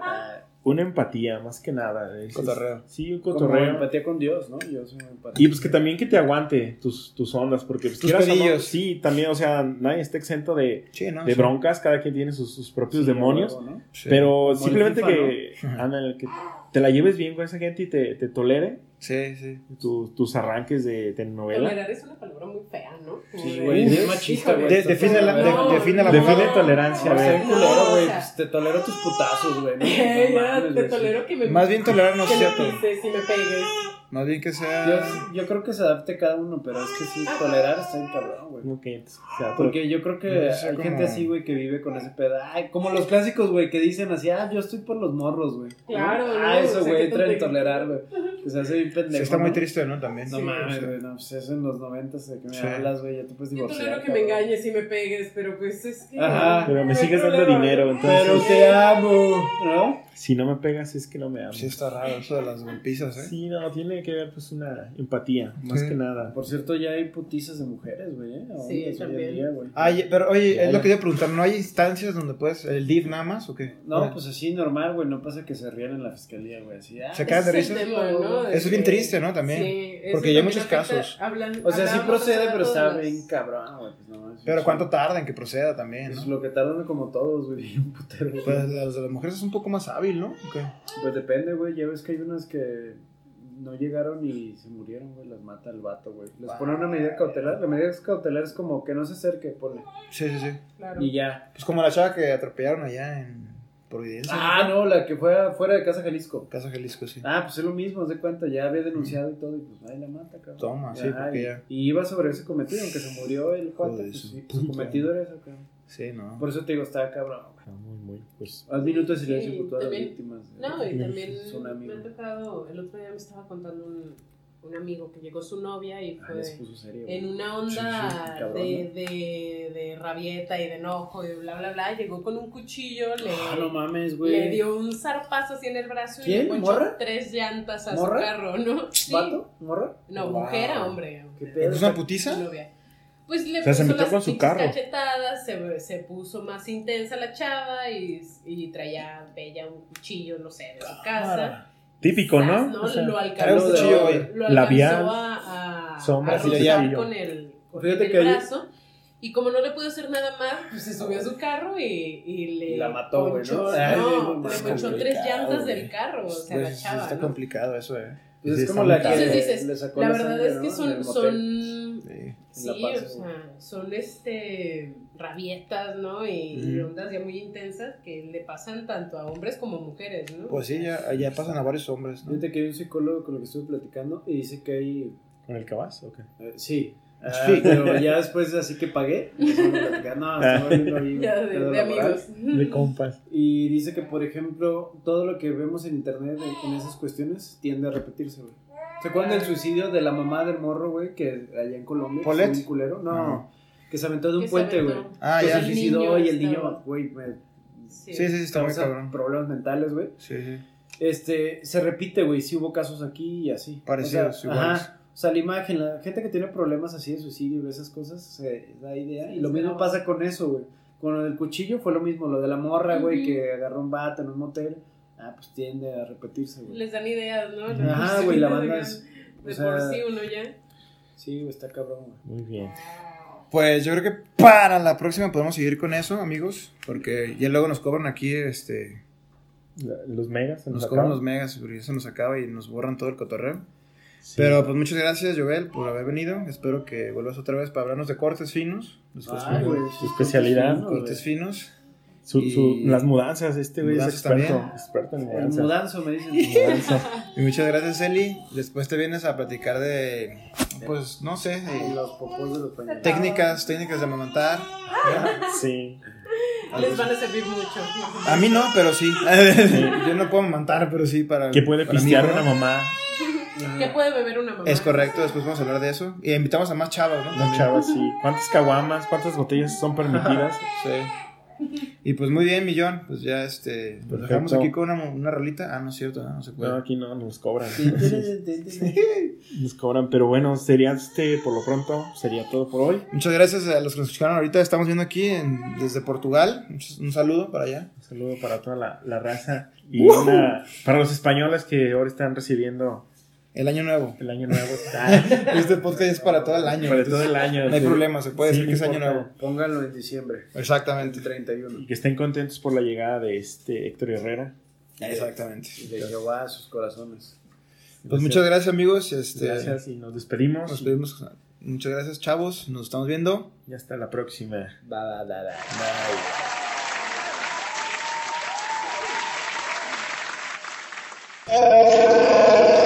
Speaker 2: una empatía, más que nada.
Speaker 3: Cotorreo.
Speaker 2: Sí, un
Speaker 5: Como
Speaker 2: cotorreo.
Speaker 5: empatía con Dios, ¿no? Yo soy empatía.
Speaker 2: Y pues que también que te aguante tus ondas, porque pues,
Speaker 3: Tus
Speaker 2: quieras o no,
Speaker 3: pedillos.
Speaker 2: sí, también, o sea, nadie está exento de
Speaker 3: Sí, ¿no?
Speaker 2: de
Speaker 3: Sí.
Speaker 2: broncas, cada quien tiene sus propios
Speaker 5: Sí,
Speaker 2: demonios,
Speaker 5: huevo, ¿no?
Speaker 3: Sí.
Speaker 2: pero
Speaker 5: Como
Speaker 2: simplemente
Speaker 5: el FIFA,
Speaker 2: que,
Speaker 3: ¿no?
Speaker 2: ándale, que te la lleves bien con esa gente y te tolere
Speaker 3: Sí, sí.
Speaker 2: tus arranques de telenovela.
Speaker 4: Tolerar es una palabra muy fea, ¿no? Como
Speaker 5: Sí,
Speaker 4: de-
Speaker 5: güey, es
Speaker 4: Uf,
Speaker 5: machista,
Speaker 4: híjole.
Speaker 5: güey.
Speaker 3: Define la
Speaker 2: Define
Speaker 3: palabra.
Speaker 2: tolerancia, a
Speaker 5: No,
Speaker 2: ver.
Speaker 5: ser culero, güey.
Speaker 4: o sea-
Speaker 5: Pues te tolero tus putazos, güey. ¿no?
Speaker 4: Ya,
Speaker 5: No mames,
Speaker 4: te
Speaker 5: güey,
Speaker 4: tolero que me
Speaker 3: Más bien tolerar no es
Speaker 4: que me
Speaker 3: cierto.
Speaker 4: pises y me pegues.
Speaker 3: Más bien que
Speaker 5: sí.
Speaker 3: sea...
Speaker 5: Yo creo que se adapte cada uno, pero es que sí, tolerar está bien cabrón, güey.
Speaker 2: Ok, entonces, o sea,
Speaker 5: Porque yo creo que
Speaker 3: No sé
Speaker 5: hay
Speaker 3: cómo-
Speaker 5: gente así, güey, que vive con ese pedo. Ay, como los clásicos, güey, que dicen así, yo estoy por los morros, güey.
Speaker 4: Claro,
Speaker 5: ¿no?
Speaker 4: ¿no?
Speaker 5: Eso,
Speaker 4: O sea,
Speaker 5: güey,
Speaker 4: qué
Speaker 5: entra en
Speaker 4: tontería.
Speaker 5: tolerar, güey. Que se hace bien pendejo.
Speaker 3: Sí, está muy
Speaker 5: ¿no?
Speaker 3: triste, ¿no? También.
Speaker 5: No
Speaker 4: Sí,
Speaker 5: mames,
Speaker 3: sí.
Speaker 5: güey, no, pues eso en los 90s de que me
Speaker 3: Sí.
Speaker 5: hablas, güey, ya te puedes
Speaker 4: Yo
Speaker 5: divorciar.
Speaker 4: tolero que me
Speaker 5: cabrón.
Speaker 4: engañes y me pegues, pero pues es que...
Speaker 5: Ajá.
Speaker 2: pero me
Speaker 4: no hay
Speaker 2: sigues dando
Speaker 4: problema.
Speaker 2: dinero, entonces
Speaker 5: Pero te amo, ¿no?
Speaker 2: si no me pegas es que no me amas.
Speaker 3: Sí, está raro eso de las golpizas, ¿eh?
Speaker 2: Sí, no, tiene que ver pues una empatía, más
Speaker 3: Sí.
Speaker 2: que nada.
Speaker 5: Por cierto, ya hay putizas de mujeres, güey, ¿eh?
Speaker 4: Sí,
Speaker 5: Hombres hoy en
Speaker 4: también.
Speaker 5: día, güey.
Speaker 3: Pero oye,
Speaker 2: Ya,
Speaker 3: es
Speaker 2: ya.
Speaker 3: lo que iba a preguntar, ¿no hay instancias donde puedes, el DIF nada más o qué?
Speaker 5: No, pues así normal, güey, no pasa que se rían en la fiscalía, güey, así,
Speaker 3: Se cagan de
Speaker 4: Ese es
Speaker 3: risa.
Speaker 4: el tema, ¿no? De
Speaker 3: Eso es bien
Speaker 4: que-
Speaker 3: triste, ¿no? También.
Speaker 4: Sí, eso
Speaker 3: Porque ya hay
Speaker 4: también
Speaker 3: muchos
Speaker 4: afecta-
Speaker 3: casos.
Speaker 5: O sea, sí
Speaker 4: hablábamos
Speaker 5: procede,
Speaker 4: hace
Speaker 5: pero
Speaker 4: rato
Speaker 5: está
Speaker 4: de las-
Speaker 5: bien cabrón, güey, pues no. es-
Speaker 3: Pero ¿cuánto tarda en que proceda también,
Speaker 5: Pues
Speaker 3: no?
Speaker 5: lo que tardan como todos, güey, un putero.
Speaker 3: Pues las de las mujeres es un poco más hábil, ¿no? ¿O qué?
Speaker 5: Pues depende, güey, ya ves que hay unas que no llegaron y se murieron, güey, las mata el vato, güey. Les pone una medida cautelar, la medida cautelar es como que no se acerque, ponle,
Speaker 3: Sí, sí, sí.
Speaker 4: Claro.
Speaker 5: y ya.
Speaker 3: Pues como la chava que atropellaron allá en Providencia.
Speaker 5: Ah, no, la que fue afuera de Casa Jalisco.
Speaker 3: Casa Jalisco, sí.
Speaker 5: Ah, pues es lo mismo, haz de cuenta, ya había denunciado y todo, y pues ahí la mata, cabrón.
Speaker 3: Toma, sí,
Speaker 5: Ajá,
Speaker 3: porque
Speaker 5: y,
Speaker 3: ya...
Speaker 5: y iba sobre ese cometido, aunque se murió el cuate,
Speaker 3: Joder,
Speaker 5: pues
Speaker 3: su
Speaker 5: sí, su
Speaker 3: puta.
Speaker 5: cometido era eso, cabrón.
Speaker 3: Sí, no.
Speaker 5: Por eso te digo, está cabrón.
Speaker 2: Ah, muy, pues.
Speaker 5: Haz minutos de silencio
Speaker 4: Sí,
Speaker 5: por todas las
Speaker 4: también-
Speaker 5: víctimas.
Speaker 4: No, y también
Speaker 5: Tsunami,
Speaker 4: me ha
Speaker 5: güey.
Speaker 4: tocado, el otro día me estaba contando un amigo que llegó su novia y
Speaker 5: Ah,
Speaker 4: fue
Speaker 5: ya se puso serio, güey.
Speaker 4: en una onda
Speaker 5: Sí, sí, cabrón,
Speaker 4: de rabieta y de enojo y bla, bla, bla. Llegó con un cuchillo,
Speaker 5: Ah, no mames, güey.
Speaker 4: le dio un zarpazo así en el brazo y
Speaker 5: ¿Quién?
Speaker 4: le ponchó
Speaker 5: ¿Morra?
Speaker 4: 3 llantas a
Speaker 5: ¿Morra?
Speaker 4: su carro, ¿no? Sí.
Speaker 5: ¿Vato? ¿Morra?
Speaker 4: No,
Speaker 3: Wow.
Speaker 4: mujer a hombre.
Speaker 5: ¿Qué pedo?
Speaker 3: ¿Es una
Speaker 4: Su
Speaker 3: putiza?
Speaker 4: novia. Pues le
Speaker 2: O sea, se
Speaker 4: puso
Speaker 2: metió
Speaker 4: las
Speaker 2: con su
Speaker 4: pinches
Speaker 2: carro.
Speaker 4: cachetadas, se puso más intensa la chava y traía bella un cuchillo, no sé, de su casa.
Speaker 2: Típico, ¿no?
Speaker 4: ¿no?
Speaker 2: O sea,
Speaker 4: Lo
Speaker 3: trae
Speaker 4: alcanzó,
Speaker 3: un cuchillo, güey.
Speaker 4: lo
Speaker 2: Labial,
Speaker 4: alcanzó a
Speaker 2: sombra,
Speaker 4: rozar
Speaker 2: cuchillo.
Speaker 4: con el
Speaker 5: Fíjate que ahí-
Speaker 4: brazo. Y como no le pudo hacer nada más, pues se subió a su carro y le
Speaker 5: Y la mató, güey,
Speaker 4: ponchó,
Speaker 5: ¿no? Ay,
Speaker 4: no,
Speaker 5: no,
Speaker 4: le
Speaker 5: es
Speaker 4: ponchó 3
Speaker 3: complicado,
Speaker 4: llantas
Speaker 3: güey.
Speaker 4: del carro, o sea,
Speaker 3: Pues
Speaker 4: la
Speaker 3: sí,
Speaker 4: chava,
Speaker 3: está
Speaker 4: ¿no?
Speaker 3: complicado eso,
Speaker 5: Pues
Speaker 2: Sí,
Speaker 5: es como
Speaker 2: está
Speaker 5: la
Speaker 2: muy
Speaker 5: que
Speaker 4: Entonces dices,
Speaker 5: le sacó
Speaker 4: la
Speaker 5: la
Speaker 4: verdad
Speaker 5: sangre,
Speaker 4: es
Speaker 5: ¿no?
Speaker 4: que
Speaker 5: En el
Speaker 4: son
Speaker 3: Sí.
Speaker 4: sí,
Speaker 5: La panza,
Speaker 4: o sea, son rabietas, ¿no? Y
Speaker 3: Ujú.
Speaker 4: ondas ya muy intensas que le pasan tanto a hombres como a mujeres, ¿no?
Speaker 3: Pues sí, ya pasan a varios hombres, ¿no?
Speaker 5: Fíjate que hay un psicólogo con el que estuve platicando y dice que hay...
Speaker 2: ¿Con el cabazo o qué?
Speaker 5: Sí.
Speaker 3: Sí.
Speaker 5: Pero ya después así que pagué, empezamos a platicar, no, estaba viendo ahí
Speaker 4: Ya
Speaker 5: un pedo
Speaker 4: de
Speaker 5: laboral.
Speaker 4: amigos.
Speaker 2: De compas.
Speaker 5: Y dice que, por ejemplo, todo lo que vemos en internet en esas cuestiones tiende a repetirse, güey. ¿Se acuerdan del suicidio de la mamá del morro, güey? Que allá en Colombia.
Speaker 3: ¿Polet?
Speaker 5: fue un culero. No,
Speaker 3: Ajá.
Speaker 5: que se aventó de un
Speaker 4: Que se
Speaker 5: puente, güey.
Speaker 4: aventó.
Speaker 3: Ah,
Speaker 5: Que
Speaker 3: ya.
Speaker 5: se suicidó y el
Speaker 4: estaba-
Speaker 5: niño, güey,
Speaker 4: Sí.
Speaker 3: Sí, sí, está muy
Speaker 5: causa
Speaker 3: cabrón.
Speaker 5: problemas mentales, güey.
Speaker 3: Sí, sí.
Speaker 5: Se repite, güey. Sí hubo casos aquí y así.
Speaker 3: Parecidos,
Speaker 5: O sea,
Speaker 3: iguales.
Speaker 5: ajá. O sea, la imagen, la gente que tiene problemas así de suicidio y esas cosas, se da idea. Y lo mismo pasa con eso, güey. Con lo del cuchillo fue lo mismo, lo de la morra, güey, que agarró un vato en un motel. Pues tiende a repetirse, güey.
Speaker 4: Les dan ideas, ¿no?
Speaker 5: Ajá, güey, la banda es...
Speaker 4: De por sí uno ya.
Speaker 5: Sí, güey, está cabrón, güey.
Speaker 2: Muy bien.
Speaker 3: Pues yo creo que para la próxima podemos seguir con eso, amigos. Porque ya luego nos cobran aquí,
Speaker 2: Los megas.
Speaker 3: nos cobran los megas, porque eso nos acaba y nos borran todo el cotorreo.
Speaker 2: Sí.
Speaker 3: Pero pues muchas gracias, Joel, por haber venido. Espero que vuelvas otra vez para hablarnos de cortes finos.
Speaker 5: Güey,
Speaker 2: su especialidad.
Speaker 3: Cortes finos.
Speaker 2: Las mudanzas, güey es
Speaker 3: Mudanzas
Speaker 2: experto en
Speaker 5: El
Speaker 2: mudanzas.
Speaker 5: mudanzo, me dicen.
Speaker 3: Y muchas gracias, Eli. Después te vienes a platicar de, pues, no sé,
Speaker 5: Los popós de los pañales.
Speaker 3: técnicas de amamantar.
Speaker 2: Sí.
Speaker 4: Les van a servir mucho.
Speaker 3: A mí no, pero sí. Yo no puedo amamantar, pero sí para...
Speaker 2: ¿Qué puede
Speaker 3: para
Speaker 2: pistear
Speaker 3: mí, ¿no?
Speaker 2: una mamá?
Speaker 4: ¿Qué puede beber una mamá?
Speaker 3: Es correcto, después vamos a hablar de eso. Y invitamos a más chavas, ¿no?
Speaker 2: Una
Speaker 3: También.
Speaker 2: chava, sí. ¿Cuántas caguamas, cuántas botellas son permitidas?
Speaker 3: Sí. Y pues muy bien, Millón. Pues ya nos dejamos aquí con una rolita. No es cierto, no se puede.
Speaker 2: No, aquí no, nos cobran. Nos cobran, pero bueno, sería por lo pronto, sería todo por hoy.
Speaker 3: Muchas gracias a los que nos escucharon ahorita. Estamos viendo aquí desde Portugal. Un saludo para allá.
Speaker 2: Un saludo para toda la raza. Y para los españoles que ahora están recibiendo
Speaker 3: El año nuevo.
Speaker 2: el año nuevo.
Speaker 3: Este podcast es para todo el año.
Speaker 2: Para
Speaker 3: entonces,
Speaker 2: todo el año.
Speaker 3: No hay
Speaker 2: sí.
Speaker 3: problema, se puede
Speaker 2: Sí,
Speaker 3: decir que es
Speaker 2: no
Speaker 3: año
Speaker 2: importa.
Speaker 3: nuevo.
Speaker 5: Pónganlo en diciembre.
Speaker 3: Exactamente.
Speaker 5: 31.
Speaker 2: Y que estén contentos por la llegada de Héctor Herrera.
Speaker 3: Exactamente.
Speaker 5: De Jehová a sus corazones.
Speaker 3: Pues muchas gracias, amigos.
Speaker 2: Gracias y nos despedimos.
Speaker 3: Nos pedimos. Muchas gracias, chavos. Nos estamos viendo.
Speaker 2: Y hasta la próxima.
Speaker 3: Bye.